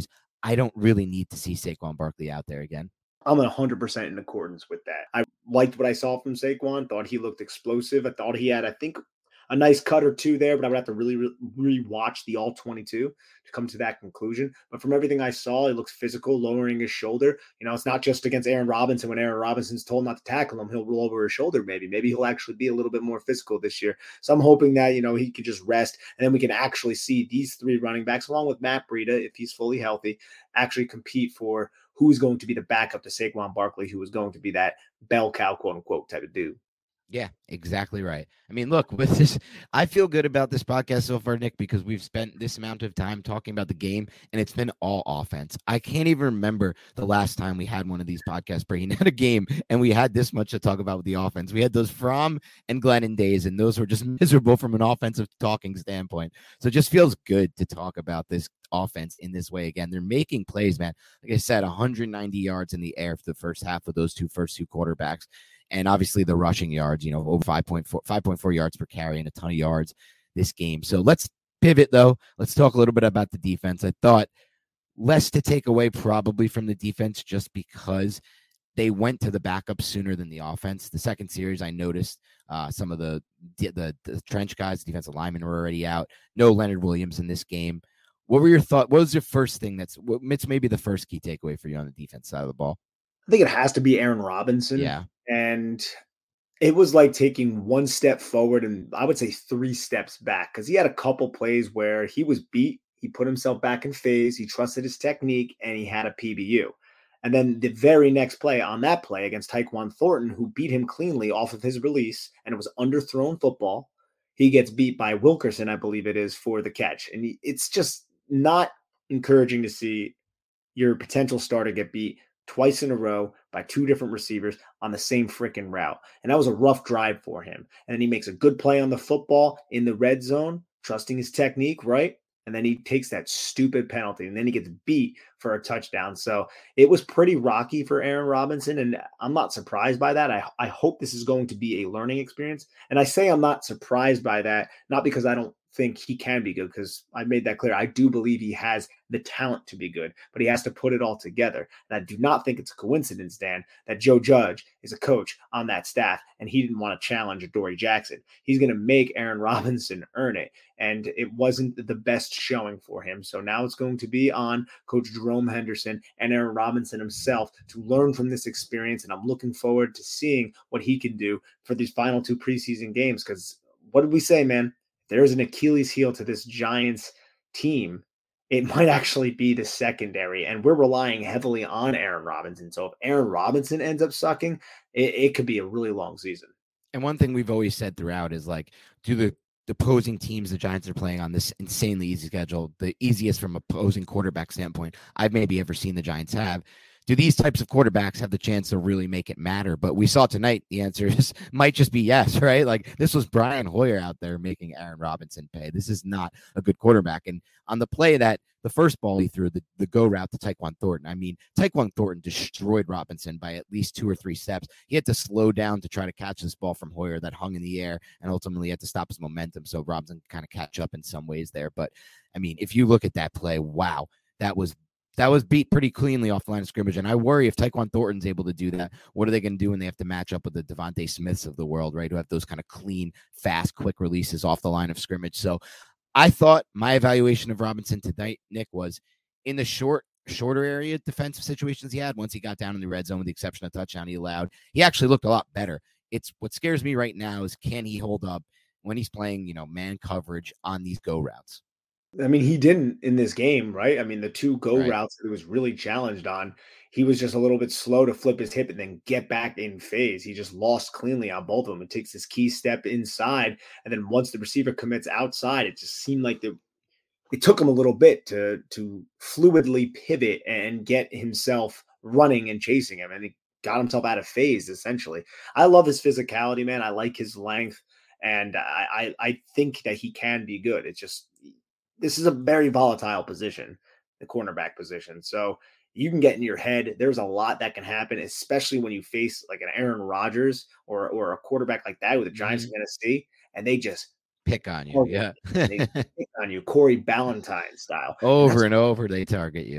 I don't really need to see Saquon Barkley out there again. I'm one hundred percent in accordance with that. I liked what I saw from Saquon. Thought he looked explosive. I thought he had, I think, a nice cut or two there, but I would have to really re- re-watch the all twenty-two to come to that conclusion. But from everything I saw, he looks physical, lowering his shoulder. You know, it's not just against Aaron Robinson. When Aaron Robinson's told not to tackle him, he'll roll over his shoulder maybe. Maybe he'll actually be a little bit more physical this year. So I'm hoping that, you know, he can just rest, and then we can actually see these three running backs, along with Matt Breida, if he's fully healthy, actually compete for who's going to be the backup to Saquon Barkley, who is going to be that bell cow, quote unquote, type of dude. Yeah, exactly right. I mean, look, with this, I feel good about this podcast so far, Nick, because we've spent this amount of time talking about the game, and it's been all offense. I can't even remember the last time we had one of these podcasts breaking out a game, and we had this much to talk about with the offense. We had those Fromm and Glennon days, and those were just miserable from an offensive talking standpoint. So it just feels good to talk about this offense in this way again. They're making plays, man. Like I said, one hundred ninety yards in the air for the first half of those two first two quarterbacks. And obviously the rushing yards, you know, over five point four yards per carry and a ton of yards this game. So let's pivot, though. Let's talk a little bit about the defense. I thought less to take away probably from the defense just because they went to the backup sooner than the offense. The second series, I noticed uh, some of the, the the trench guys, defensive linemen were already out. No Leonard Williams in this game. What were your thoughts? What was your first thing that's what's maybe the first key takeaway for you on the defense side of the ball? I think it has to be Aaron Robinson. Yeah. And it was like taking one step forward and I would say three steps back, because he had a couple plays where he was beat. He put himself back in phase. He trusted his technique, and he had a P B U. And then the very next play on that play against Tyquan Thornton, who beat him cleanly off of his release, and it was underthrown football. He gets beat by Wilkerson, I believe it is, for the catch. And he, it's just not encouraging to see your potential starter get beat twice in a row by two different receivers on the same freaking route. And that was a rough drive for him. And then he makes a good play on the football in the red zone, trusting his technique, right? And then he takes that stupid penalty, and then he gets beat for a touchdown. So it was pretty rocky for Aaron Robinson, and I'm not surprised by that. I, I hope this is going to be a learning experience. And I say I'm not surprised by that, not because I don't think he can be good, because I made that clear. I do believe he has the talent to be good, but he has to put it all together. And I do not think it's a coincidence, Dan, that Joe Judge is a coach on that staff, and he didn't want to challenge Adoree Jackson. He's going to make Aaron Robinson earn it, and it wasn't the best showing for him. So now it's going to be on Coach Jerome Henderson and Aaron Robinson himself to learn from this experience, and I'm looking forward to seeing what he can do for these final two preseason games, because what did we say, man? There's an Achilles heel to this Giants team, it might actually be the secondary, and we're relying heavily on Aaron Robinson. So if Aaron Robinson ends up sucking, it, it could be a really long season. And one thing we've always said throughout is, like, do the opposing teams the Giants are playing on this insanely easy schedule, the easiest from opposing quarterback standpoint I've maybe ever seen the Giants have, do these types of quarterbacks have the chance to really make it matter? But we saw tonight, the answer is might just be yes, right? Like, this was Brian Hoyer out there making Aaron Robinson pay. This is not a good quarterback. And on the play that the first ball he threw, the, the go route to Tyquan Thornton, I mean, Tyquan Thornton destroyed Robinson by at least two or three steps. He had to slow down to try to catch this ball from Hoyer that hung in the air, and ultimately had to stop his momentum. So Robinson kind of catch up in some ways there. But I mean, if you look at that play, wow, that was That was beat pretty cleanly off the line of scrimmage. And I worry if Tyquan Thornton's able to do that, what are they going to do when they have to match up with the Devontae Smiths of the world, right? Who have those kind of clean, fast, quick releases off the line of scrimmage. So I thought my evaluation of Robinson tonight, Nick, was in the short, shorter area defensive situations he had. Once he got down in the red zone, with the exception of touchdown he allowed, he actually looked a lot better. It's what scares me right now is, can he hold up when he's playing, you know, man coverage on these go routes? I mean, he didn't in this game, right? I mean, the two go Right. routes that he was really challenged on, he was just a little bit slow to flip his hip and then get back in phase. He just lost cleanly on both of them. It takes this key step inside, and then once the receiver commits outside, it just seemed like the it took him a little bit to to fluidly pivot and get himself running and chasing him, and he got himself out of phase, essentially. I love his physicality, man. I like his length, and I I, I think that he can be good. It's just, this is a very volatile position, the cornerback position. So you can get in your head. There's a lot that can happen, especially when you face like an Aaron Rodgers or or a quarterback like that with the Giants Mhm. are going to see, and they just Pick on you. target Yeah. you. They pick on you, Corey Ballantyne style. And Over that's and over, they target you.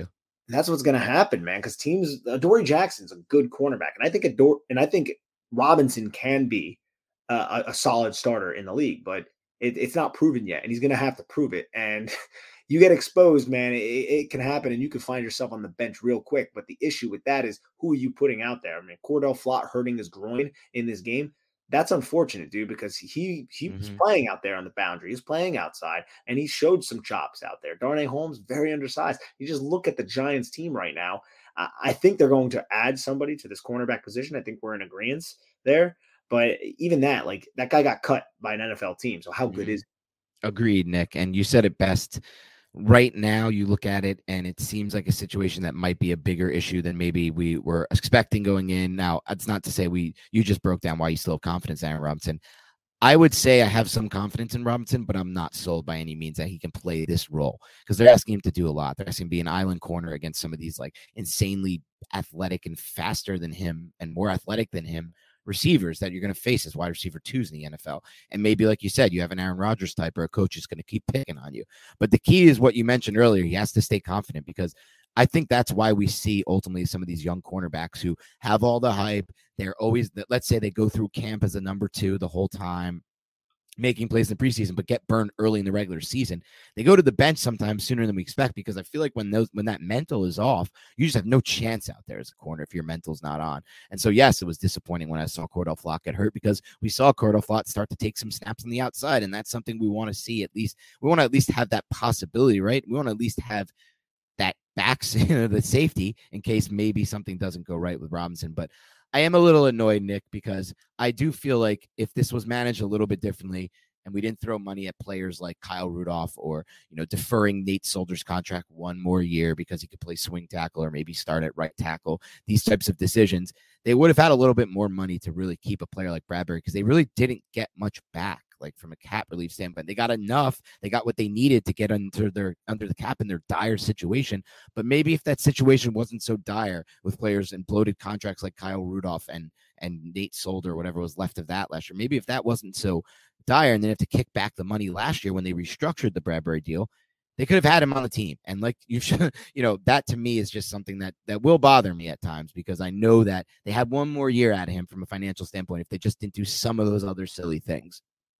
And that's what's going to happen, man. Because teams, Adoree Jackson's a good cornerback, and I think Adore, and I think Robinson can be uh, a, a solid starter in the league, but it, it's not proven yet, and he's going to have to prove it. And you get exposed, man. It, it can happen, and you can find yourself on the bench real quick. But the issue with that is, who are you putting out there? I mean, Cordell Flott hurting his groin in this game. That's unfortunate, dude, because he he mm-hmm. was playing out there on the boundary. He's playing outside, and he showed some chops out there. Darnay Holmes, very undersized. You just look at the Giants team right now. Uh, I think they're going to add somebody to this cornerback position. I think we're in agreement there. But even that, like, that guy got cut by an N F L team. So how mm-hmm. good is he? Agreed, Nick. And you said it best. Right now, you look at it, and it seems like a situation that might be a bigger issue than maybe we were expecting going in. Now, that's not to say we you just broke down why you still have confidence in Aaron Robinson. I would say I have some confidence in Robinson, but I'm not sold by any means that he can play this role because they're asking him to do a lot. They're asking him to be an island corner against some of these like insanely athletic and faster than him and more athletic than him receivers that you're going to face as wide receiver twos in the N F L. And maybe, like you said, you have an Aaron Rodgers type or a coach is going to keep picking on you. But the key is what you mentioned earlier. He has to stay confident because I think that's why we see ultimately some of these young cornerbacks who have all the hype. They're always, let's say they go through camp as a number two the whole time, making plays in the preseason, but get burned early in the regular season. They go to the bench sometimes sooner than we expect because I feel like when those when that mental is off, you just have no chance out there as a corner if your mental's not on. And so, yes, it was disappointing when I saw Cordell Flott get hurt because we saw Cordell Flott start to take some snaps on the outside, and that's something we want to see at least. We want to at least have that possibility, right? We want to at least have that backs, the safety in case maybe something doesn't go right with Robinson. But I am a little annoyed, Nick, because I do feel like if this was managed a little bit differently and we didn't throw money at players like Kyle Rudolph or, you know, deferring Nate Solder's contract one more year because he could play swing tackle or maybe start at right tackle, these types of decisions, they would have had a little bit more money to really keep a player like Bradbury because they really didn't get much back. Like from a cap relief standpoint, they got enough. They got what they needed to get under their under the cap in their dire situation. But maybe if that situation wasn't so dire with players and bloated contracts like Kyle Rudolph and and Nate Solder, or whatever was left of that last year, maybe if that wasn't so dire and they have to kick back the money last year when they restructured the Bradbury deal, they could have had him on the team. And like you should, you know, that to me is just something that that will bother me at times because I know that they had one more year out of him from a financial standpoint if they just didn't do some of those other silly things.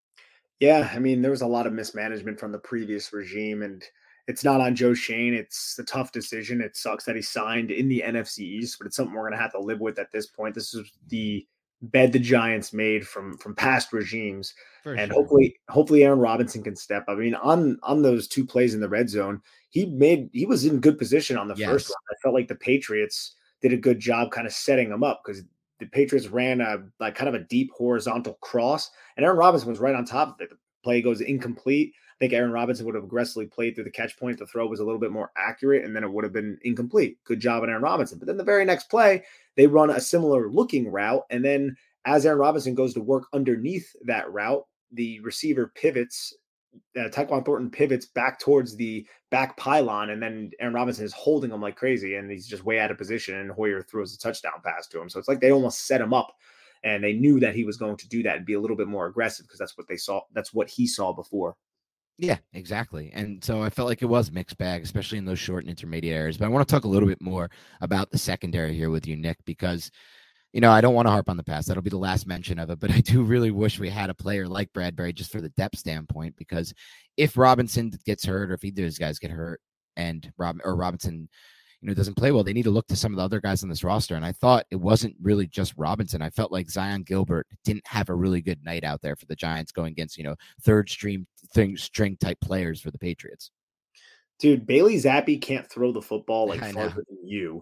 Yeah, I mean, there was a lot of mismanagement from the previous regime, and it's not on Joe Schoen. It's a tough decision. It sucks that he signed in the N F C East, but it's something we're going to have to live with at this point. This is the bed the Giants made from from past regimes, For and sure. hopefully, hopefully, Aaron Robinson can step up. I mean, on on those two plays in the red zone, he made he was in good position on the yes. first one. I felt like the Patriots did a good job, kind of setting him up because the Patriots ran a like kind of a deep horizontal cross, and Aaron Robinson was right on top of it. The play goes incomplete. I think Aaron Robinson would have aggressively played through the catch point. The throw was a little bit more accurate, and then it would have been incomplete. Good job on Aaron Robinson. But then the very next play, they run a similar looking route, and then as Aaron Robinson goes to work underneath that route, the receiver pivots. Uh, Tyquan Thornton pivots back towards the back pylon, and then Aaron Robinson is holding him like crazy, and he's just way out of position, and Hoyer throws a touchdown pass to him. So it's like they almost set him up, and they knew that he was going to do that and be a little bit more aggressive because that's what they saw. That's what he saw before. Yeah, exactly. And so I felt like it was a mixed bag, especially in those short and intermediate areas. But I want to talk a little bit more about the secondary here with you, Nick, because you know, I don't want to harp on the past. That'll be the last mention of it, but I do really wish we had a player like Bradbury just for the depth standpoint, because if Robinson gets hurt or if either of those guys get hurt and Rob or Robinson, you know, doesn't play well, they need to look to some of the other guys on this roster. And I thought it wasn't really just Robinson. I felt like Zion Gilbert didn't have a really good night out there for the Giants going against, you know, third stream thing, string type players for the Patriots. Dude, Bailey Zappi can't throw the football like farther than you.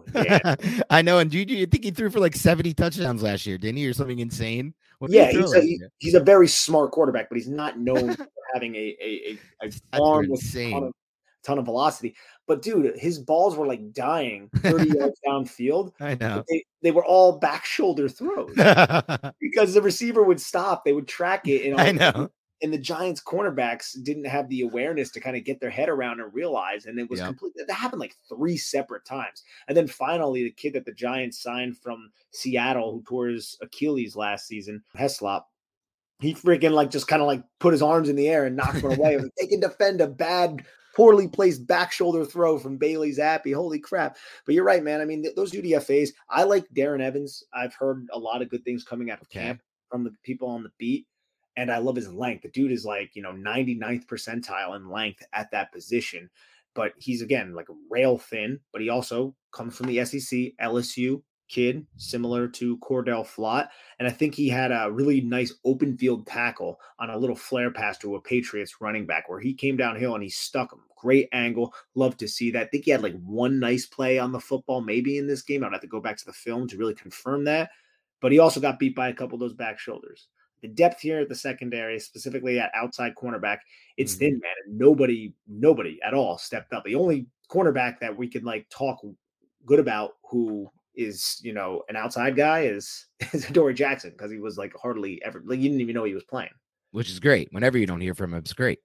I know. And do you, do you think he threw for like seventy touchdowns last year, didn't he, or something insane? What yeah, he he's, a, he, he's a very smart quarterback, but he's not known for having a a, a, a arm with a ton of, ton of velocity. But dude, his balls were like dying thirty yards downfield. I know. They, they were all back shoulder throws because the receiver would stop. They would track it. And all I know. And the Giants cornerbacks didn't have the awareness to kind of get their head around and realize. And it was yep. completely, that happened like three separate times. And then finally, the kid that the Giants signed from Seattle, who tore his Achilles last season, Heslop, he freaking like just kind of like put his arms in the air and knocked one away. They can defend a bad poorly placed back shoulder throw from Bailey Zappi. Holy crap. But you're right, man. I mean, th- those U D F As, I like Darren Evans. I've heard a lot of good things coming out of Okay. camp from the people on the beat. And I love his length. The dude is like, you know, ninety-ninth percentile in length at that position. But he's, again, like rail thin, but he also comes from the S E C, L S U kid, similar to Cordell Flott. And I think he had a really nice open field tackle on a little flare pass to a Patriots running back where he came downhill and he stuck him. Great angle. Love to see that. I think he had like one nice play on the football maybe in this game. I'd have to go back to the film to really confirm that. But he also got beat by a couple of those back shoulders. The depth here at the secondary, specifically at outside cornerback, it's mm-hmm. thin, man. And nobody, nobody at all stepped up. The only cornerback that we can like talk good about who is, you know, an outside guy is, is Adoree Jackson, because he was like hardly ever, like you didn't even know he was playing. Which is great. Whenever you don't hear from him, it's great.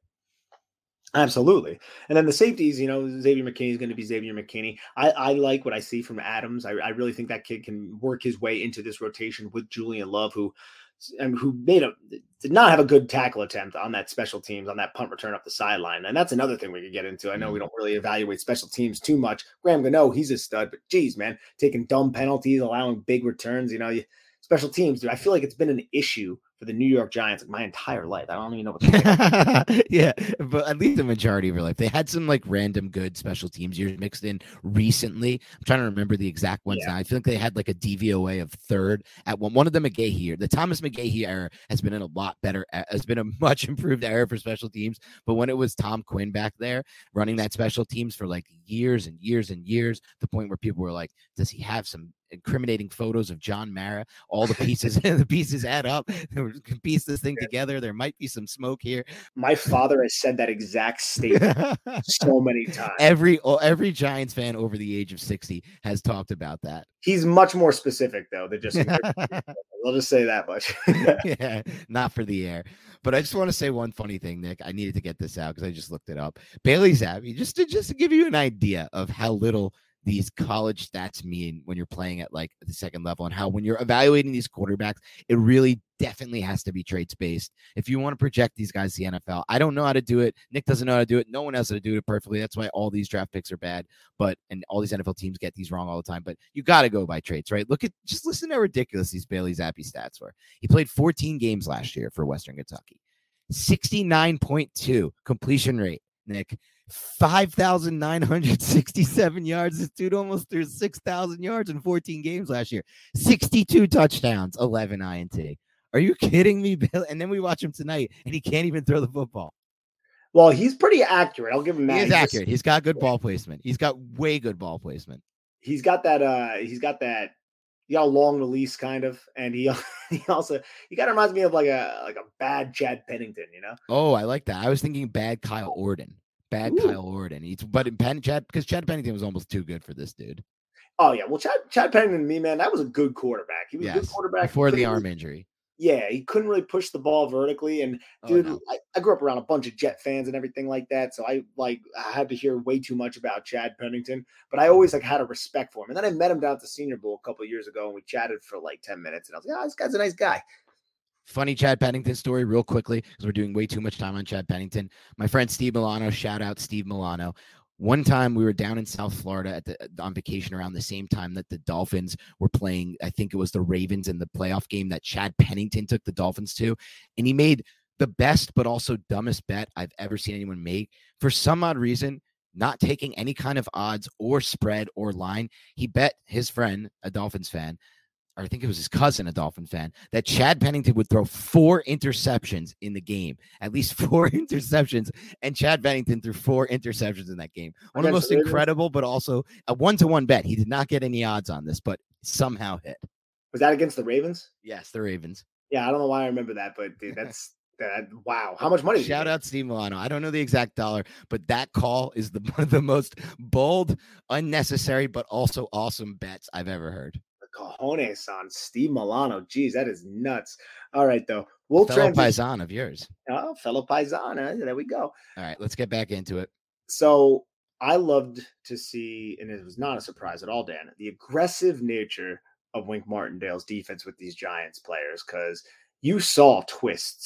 Absolutely. And then the safeties, you know, Xavier McKinney is going to be Xavier McKinney. I, I like what I see from Adams. I, I really think that kid can work his way into this rotation with Julian Love, who and who made a did not have a good tackle attempt on that special teams, on that punt return up the sideline. And that's another thing we could get into. I know we don't really evaluate special teams too much. Graham Gano, he's a stud, but geez, man, taking dumb penalties, allowing big returns, you know, you, special teams, dude, I feel like it's been an issue for the New York Giants like my entire life. I don't even know what's yeah, but at least the majority of your life. They had some like random good special teams years mixed in recently. I'm trying to remember the exact ones yeah. now. I feel like they had like a D V O A of third at one. One of the McGahee year. The Thomas McGahee era has been in a lot better, has been a much improved era for special teams. But when it was Tom Quinn back there running that special teams for like years and years and years, the point where people were like, does he have some incriminating photos of John Mara? All the pieces the pieces add up. Piece this thing together. There might be some smoke here. My father has said that exact statement so many times. Every every Giants fan over the age of sixty has talked about that. He's much more specific though than just I'll just say that much. Yeah, not for the air. But I just want to say one funny thing, Nick. I needed to get this out because I just looked it up. Bailey Zappi, just to just to give you an idea of how little these college stats mean when you're playing at like the second level, and how when you're evaluating these quarterbacks, it really definitely has to be traits based. If you want to project these guys to the N F L, I don't know how to do it. Nick doesn't know how to do it. No one else how to do it perfectly. That's why all these draft picks are bad, but, and all these N F L teams get these wrong all the time, but you got to go by traits, right? Look at, just listen to how ridiculous these Bailey Zappi stats were. He played fourteen games last year for Western Kentucky, sixty-nine point two completion rate, Nick. five thousand nine hundred sixty-seven yards. This dude almost threw six thousand yards in fourteen games last year. sixty-two touchdowns, eleven I N T. Are you kidding me, Bill? And then we watch him tonight, and he can't even throw the football. Well, he's pretty accurate. I'll give him that. He is accurate. He's got good ball placement. He's got way good ball placement. He's got that. Uh, he's got that. You got a long release kind of, and he he also he kind of reminds me of like a like a bad Chad Pennington, you know? Oh, I like that. I was thinking bad Kyle Orton. Bad Ooh. Kyle Orton. He's but in Penn, Chad, because Chad Pennington was almost too good for this dude. Oh yeah, well Chad Chad Pennington, me man, that was a good quarterback. He was yes. a good quarterback before the arm injury. Yeah, he couldn't really push the ball vertically, and dude, oh, no. I, I grew up around a bunch of Jet fans and everything like that, so I like I had to hear way too much about Chad Pennington, but I always like had a respect for him. And then I met him down at the Senior Bowl a couple of years ago, and we chatted for like ten minutes, and I was like, oh, this guy's a nice guy. Funny Chad Pennington story real quickly, because we're doing way too much time on Chad Pennington. My friend Steve Milano, shout out Steve Milano. One time we were down in South Florida at the on vacation around the same time that the Dolphins were playing. I think it was the Ravens in the playoff game that Chad Pennington took the Dolphins to. And he made the best, but also dumbest bet I've ever seen anyone make. For some odd reason, not taking any kind of odds or spread or line, he bet his friend, a Dolphins fan, or I think it was his cousin, a Dolphin fan, that Chad Pennington would throw four interceptions in the game, at least four interceptions. And Chad Pennington threw four interceptions in that game. One of the most incredible, but also a one-to-one bet. He did not get any odds on this, but somehow hit. Was that against the Ravens? Yes, the Ravens. Yeah, I don't know why I remember that, but dude, that's that. Wow, how much money? Shout out Steve Milano. I don't know the exact dollar, but that call is the one of the most bold, unnecessary, but also awesome bets I've ever heard. Cojones on Steve Milano. Geez, that is nuts. All right, though. We'll fellow transition. Paisan of yours. Oh, fellow Paisan. Huh? There we go. All right, let's get back into it. So I loved to see, and it was not a surprise at all, Dan, the aggressive nature of Wink Martindale's defense with these Giants players, because you saw twists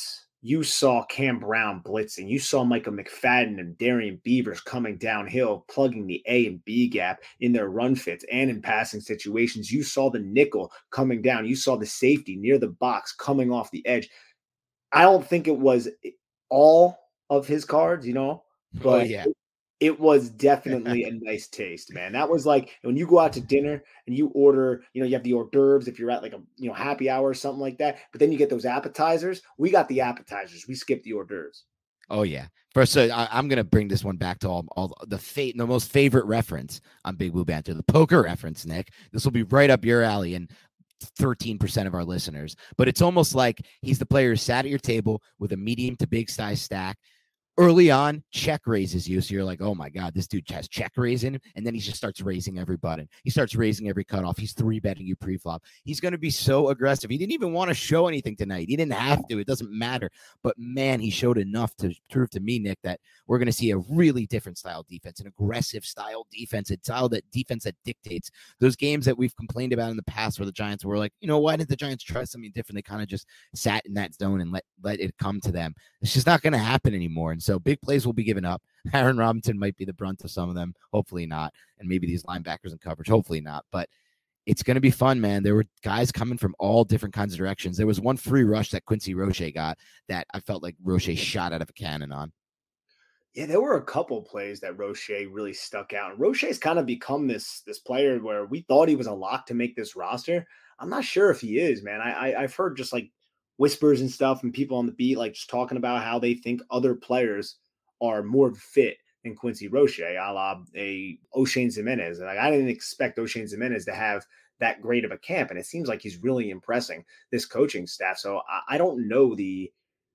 you saw Cam Brown blitzing. You saw Micah McFadden and Darian Beavers coming downhill, plugging the A and B gap in their run fits and in passing situations. You saw the nickel coming down. You saw the safety near the box coming off the edge. I don't think it was all of his cards, you know, but oh, yeah. it, it was definitely a nice taste, man. That was like when you go out to dinner and you order, you know, you have the hors d'oeuvres if you're at like a, you know, happy hour or something like that, but then you get those appetizers. We got the appetizers. We skipped the hors d'oeuvres. Oh, yeah. First, so I, I'm going to bring this one back to all, all the fate, the most favorite reference on Big Blue Banter, the poker reference, Nick. This will be right up your alley and thirteen percent of our listeners. But it's almost like he's the player who sat at your table with a medium to big size stack. Early on, check raises you. So you're like, oh my God, this dude has check raising. And then he just starts raising every button. He starts raising every cutoff. He's three betting you pre-flop. He's going to be so aggressive. He didn't even want to show anything tonight. He didn't have to. It doesn't matter. But man, he showed enough to prove to me, Nick, that we're going to see a really different style defense, an aggressive style defense, a style that defense that dictates those games that we've complained about in the past where the Giants were like, you know, why didn't the Giants try something different? They kind of just sat in that zone and let, let it come to them. It's just not going to happen anymore. And so big plays will be given up. Aaron Robinson might be the brunt of some of them. Hopefully not. And maybe these linebackers in coverage. Hopefully not. But it's going to be fun, man. There were guys coming from all different kinds of directions. There was one free rush that Quincy Roche got that I felt like Roche shot out of a cannon on. Yeah, there were a couple plays that Roche really stuck out. And Roche's kind of become this, this player where we thought he was a lock to make this roster. I'm not sure if he is, man. I, I I've heard just like whispers and stuff and people on the beat like just talking about how they think other players are more fit than Quincy Roche, a la a Oshane Ximines. And like, I didn't expect Oshane Ximines to have that great of a camp. And it seems like he's really impressing this coaching staff. So I, I don't know the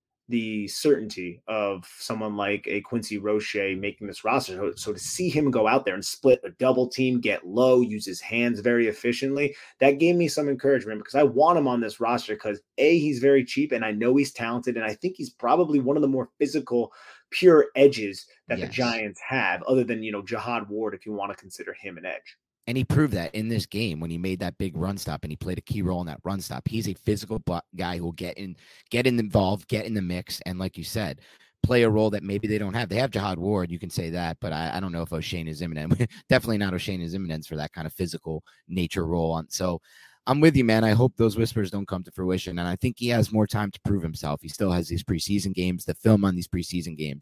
the certainty of someone like a Quincy Roche making this roster. So, so to see him go out there and split a double team, get low, use his hands very efficiently, that gave me some encouragement because I want him on this roster because A, he's very cheap and I know he's talented. And I think he's probably one of the more physical, pure edges that yes. the Giants have other than, you know, Jihad Ward, if you want to consider him an edge. And he proved that in this game when he made that big run stop and he played a key role in that run stop. He's a physical guy who will get in, get in involved, get in the mix. And like you said, play a role that maybe they don't have. They have Jihad Ward. You can say that, but I, I don't know if Oshane is imminent. Definitely not Oshane is imminent for that kind of physical nature role. On So I'm with you, man. I hope those whispers don't come to fruition. And I think he has more time to prove himself. He still has these preseason games, the film on these preseason games.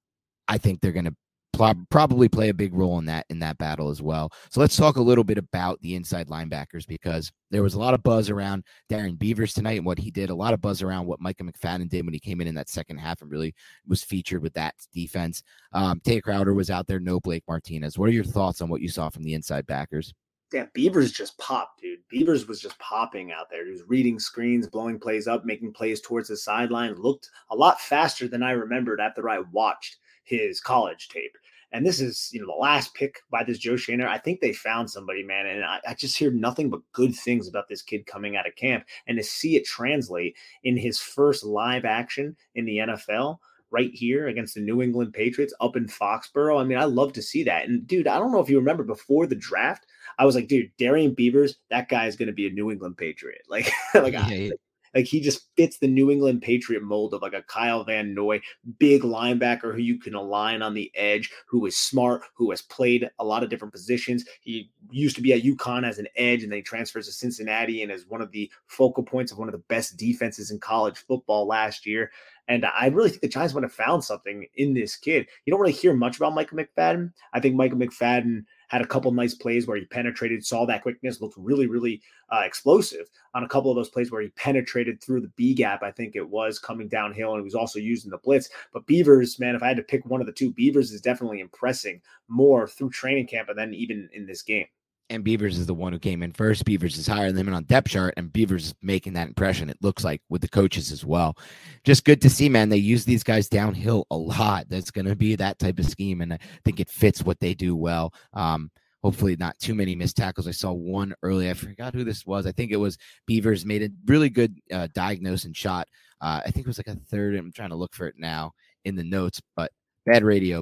I think they're going to probably play a big role in that in that battle as well. So let's talk a little bit about the inside linebackers because there was a lot of buzz around Darian Beavers tonight and what he did, a lot of buzz around what Micah McFadden did when he came in in that second half and really was featured with that defense. Um, Tay Crowder was out there, no Blake Martinez. What are your thoughts on what you saw from the inside backers? Yeah, Beavers just popped, dude. Beavers was just popping out there. He was reading screens, blowing plays up, making plays towards the sideline. Looked a lot faster than I remembered after I watched his college tape. And this is, you know, the last pick by this Joe Schoen. I think they found somebody, man. And I, I just hear nothing but good things about this kid coming out of camp. And to see it translate in his first live action in the N F L right here against the New England Patriots up in Foxborough. I mean, I love to see that. And, dude, I don't know if you remember before the draft, I was like, dude, Darian Beavers, that guy is going to be a New England Patriot. Like, like, yeah, I, yeah. Like he just fits the New England Patriot mold of like a Kyle Van Noy, big linebacker who you can align on the edge, who is smart, who has played a lot of different positions. He used to be at UConn as an edge and then he transfers to Cincinnati and is one of the focal points of one of the best defenses in college football last year. And I really think the Giants would have found something in this kid. You don't really hear much about Micah McFadden. I think Micah McFadden had a couple nice plays where he penetrated, saw that quickness, looked really, really uh, explosive on a couple of those plays where he penetrated through the B gap. I think it was coming downhill, and he was also using the blitz. But Beavers, man, if I had to pick one of the two, Beavers is definitely impressing more through training camp and then even in this game. And Beavers is the one who came in first. Beavers is higher than him on depth chart, and Beavers is making that impression, it looks like, with the coaches as well. Just good to see, man. They use these guys downhill a lot. That's going to be that type of scheme, and I think it fits what they do well. Um, hopefully not too many missed tackles. I saw one early. I forgot who this was. I think it was Beavers made a really good uh, diagnose and shot. Uh, I think it was like a third. I'm trying to look for it now in the notes, but bad radio, but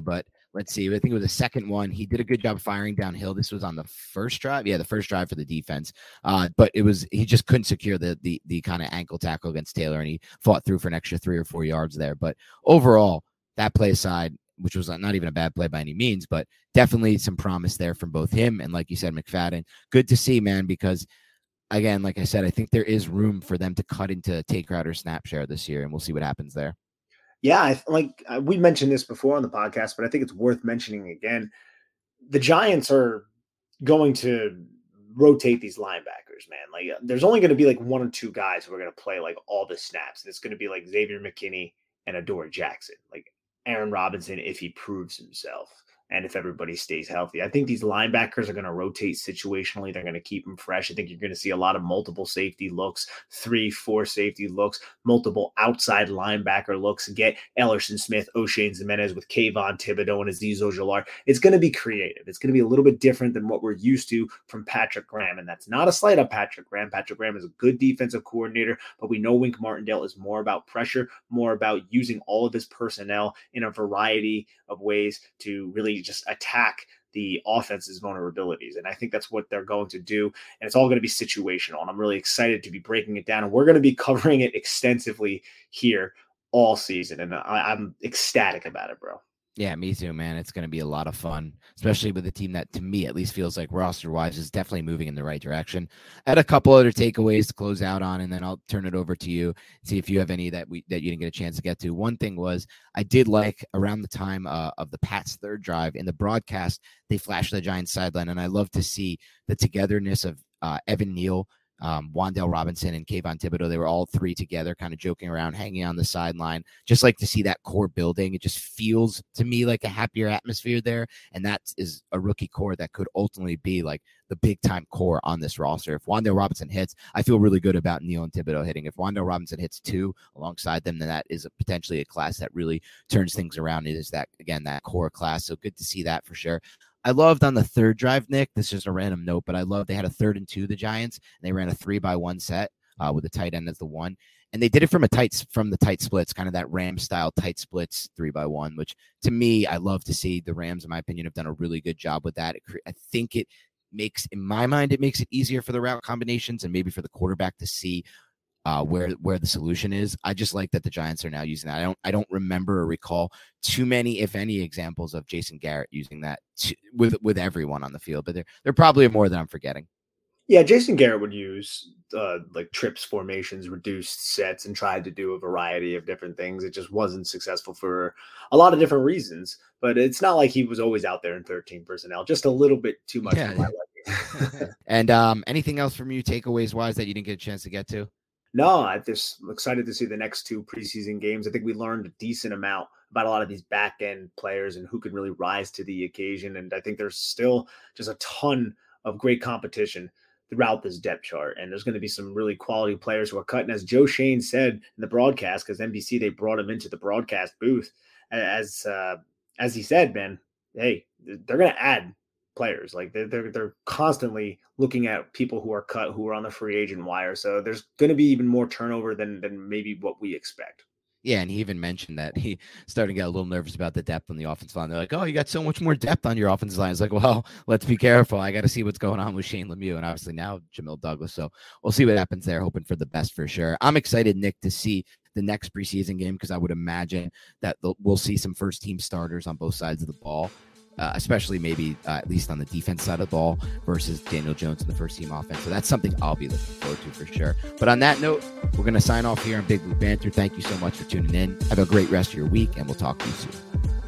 let's see, I think it was the second one. He did a good job firing downhill. This was on the first drive. Yeah, the first drive for the defense. Uh, but it was, he just couldn't secure the the the kind of ankle tackle against Taylor, and he fought through for an extra three or four yards there. But overall, that play aside, which was not even a bad play by any means, but definitely some promise there from both him and, like you said, McFadden. Good to see, man, because again, like I said, I think there is room for them to cut into Tate Crowder's snap share this year, and we'll see what happens there. Yeah, I, like uh, we mentioned this before on the podcast, but I think it's worth mentioning again. The Giants are going to rotate these linebackers, man. Like, there's only going to be like one or two guys who are going to play like all the snaps. And it's going to be like Xavier McKinney and Adoree Jackson, like Aaron Robinson, if he proves himself. And if everybody stays healthy, I think these linebackers are going to rotate situationally. They're going to keep them fresh. I think you're going to see a lot of multiple safety looks, three, four safety looks, multiple outside linebacker looks. Get Ellerson Smith, O'Shane Ximenez with Kayvon Thibodeau and Azeez Ojulari. It's going to be creative. It's going to be a little bit different than what we're used to from Patrick Graham. And that's not a slight on Patrick Graham. Patrick Graham is a good defensive coordinator, but we know Wink Martindale is more about pressure, more about using all of his personnel in a variety of ways to really just attack the offense's vulnerabilities. And I think that's what they're going to do. And it's all going to be situational. And I'm really excited to be breaking it down. And we're going to be covering it extensively here all season. And I, I'm ecstatic about it, bro. Yeah, me too, man. It's going to be a lot of fun, especially with a team that, to me, at least feels like roster-wise is definitely moving in the right direction. I had a couple other takeaways to close out on, and then I'll turn it over to you, see if you have any that we that you didn't get a chance to get to. One thing was I did like around the time uh, of the Pats' third drive in the broadcast, they flashed the Giants sideline, and I love to see the togetherness of uh, Evan Neal, Um, Wan'Dale Robinson and Kayvon Thibodeau. They were all three together, kind of joking around, hanging on the sideline. Just like to see that core building. It just feels to me like a happier atmosphere there. And that is a rookie core that could ultimately be like the big time core on this roster. If Wan'Dale Robinson hits, I feel really good about Neal and Thibodeau hitting. If Wan'Dale Robinson hits two alongside them, then that is a, potentially a class that really turns things around. It is that, again, that core class. So good to see that for sure. I loved on the third drive, Nick, this is just a random note, but I love they had a third and two, the Giants, and they ran a three by one set uh, with the tight end as the one. And they did it from a tight, from the tight splits, kind of that Rams style tight splits three by one, which to me, I love to see. The Rams, in my opinion, have done a really good job with that. It, I think it makes, in my mind, it makes it easier for the route combinations and maybe for the quarterback to see Uh, where where the solution is. I just like that the Giants are now using that. I don't I don't remember or recall too many, if any, examples of Jason Garrett using that to, with with everyone on the field, but there there probably are more that I'm forgetting. Yeah, Jason Garrett would use uh, like trips, formations, reduced sets, and tried to do a variety of different things. It just wasn't successful for a lot of different reasons. But it's not like he was always out there in thirteen personnel. Just a little bit too much. Yeah. For my liking. And um, anything else from you, takeaways wise, that you didn't get a chance to get to? No, I'm just excited to see the next two preseason games. I think we learned a decent amount about a lot of these back end players and who could really rise to the occasion. And I think there's still just a ton of great competition throughout this depth chart. And there's going to be some really quality players who are cutting, as Joe Schoen said in the broadcast, because N B C, they brought him into the broadcast booth. As, uh, as he said, man, hey, they're going to add players. Like they're, they're they're constantly looking at people who are cut, who are on the free agent wire. So there's going to be even more turnover than than maybe what we expect. Yeah, and he even mentioned that he started to get a little nervous about the depth on the offensive line. They're like, oh, you got so much more depth on your offensive line. It's like, well, let's be careful. I got to see what's going on with Shane Lemieux and obviously now Jamil Douglas. So we'll see what happens there, hoping for the best for sure. I'm excited, Nick, to see the next preseason game because I would imagine that we'll see some first-team starters on both sides of the ball. Uh, especially maybe uh, at least on the defense side of the ball versus Daniel Jones in the first team offense. So that's something I'll be looking forward to for sure. But on that note, we're going to sign off here on Big Blue Banter. Thank you so much for tuning in. Have a great rest of your week, and we'll talk to you soon.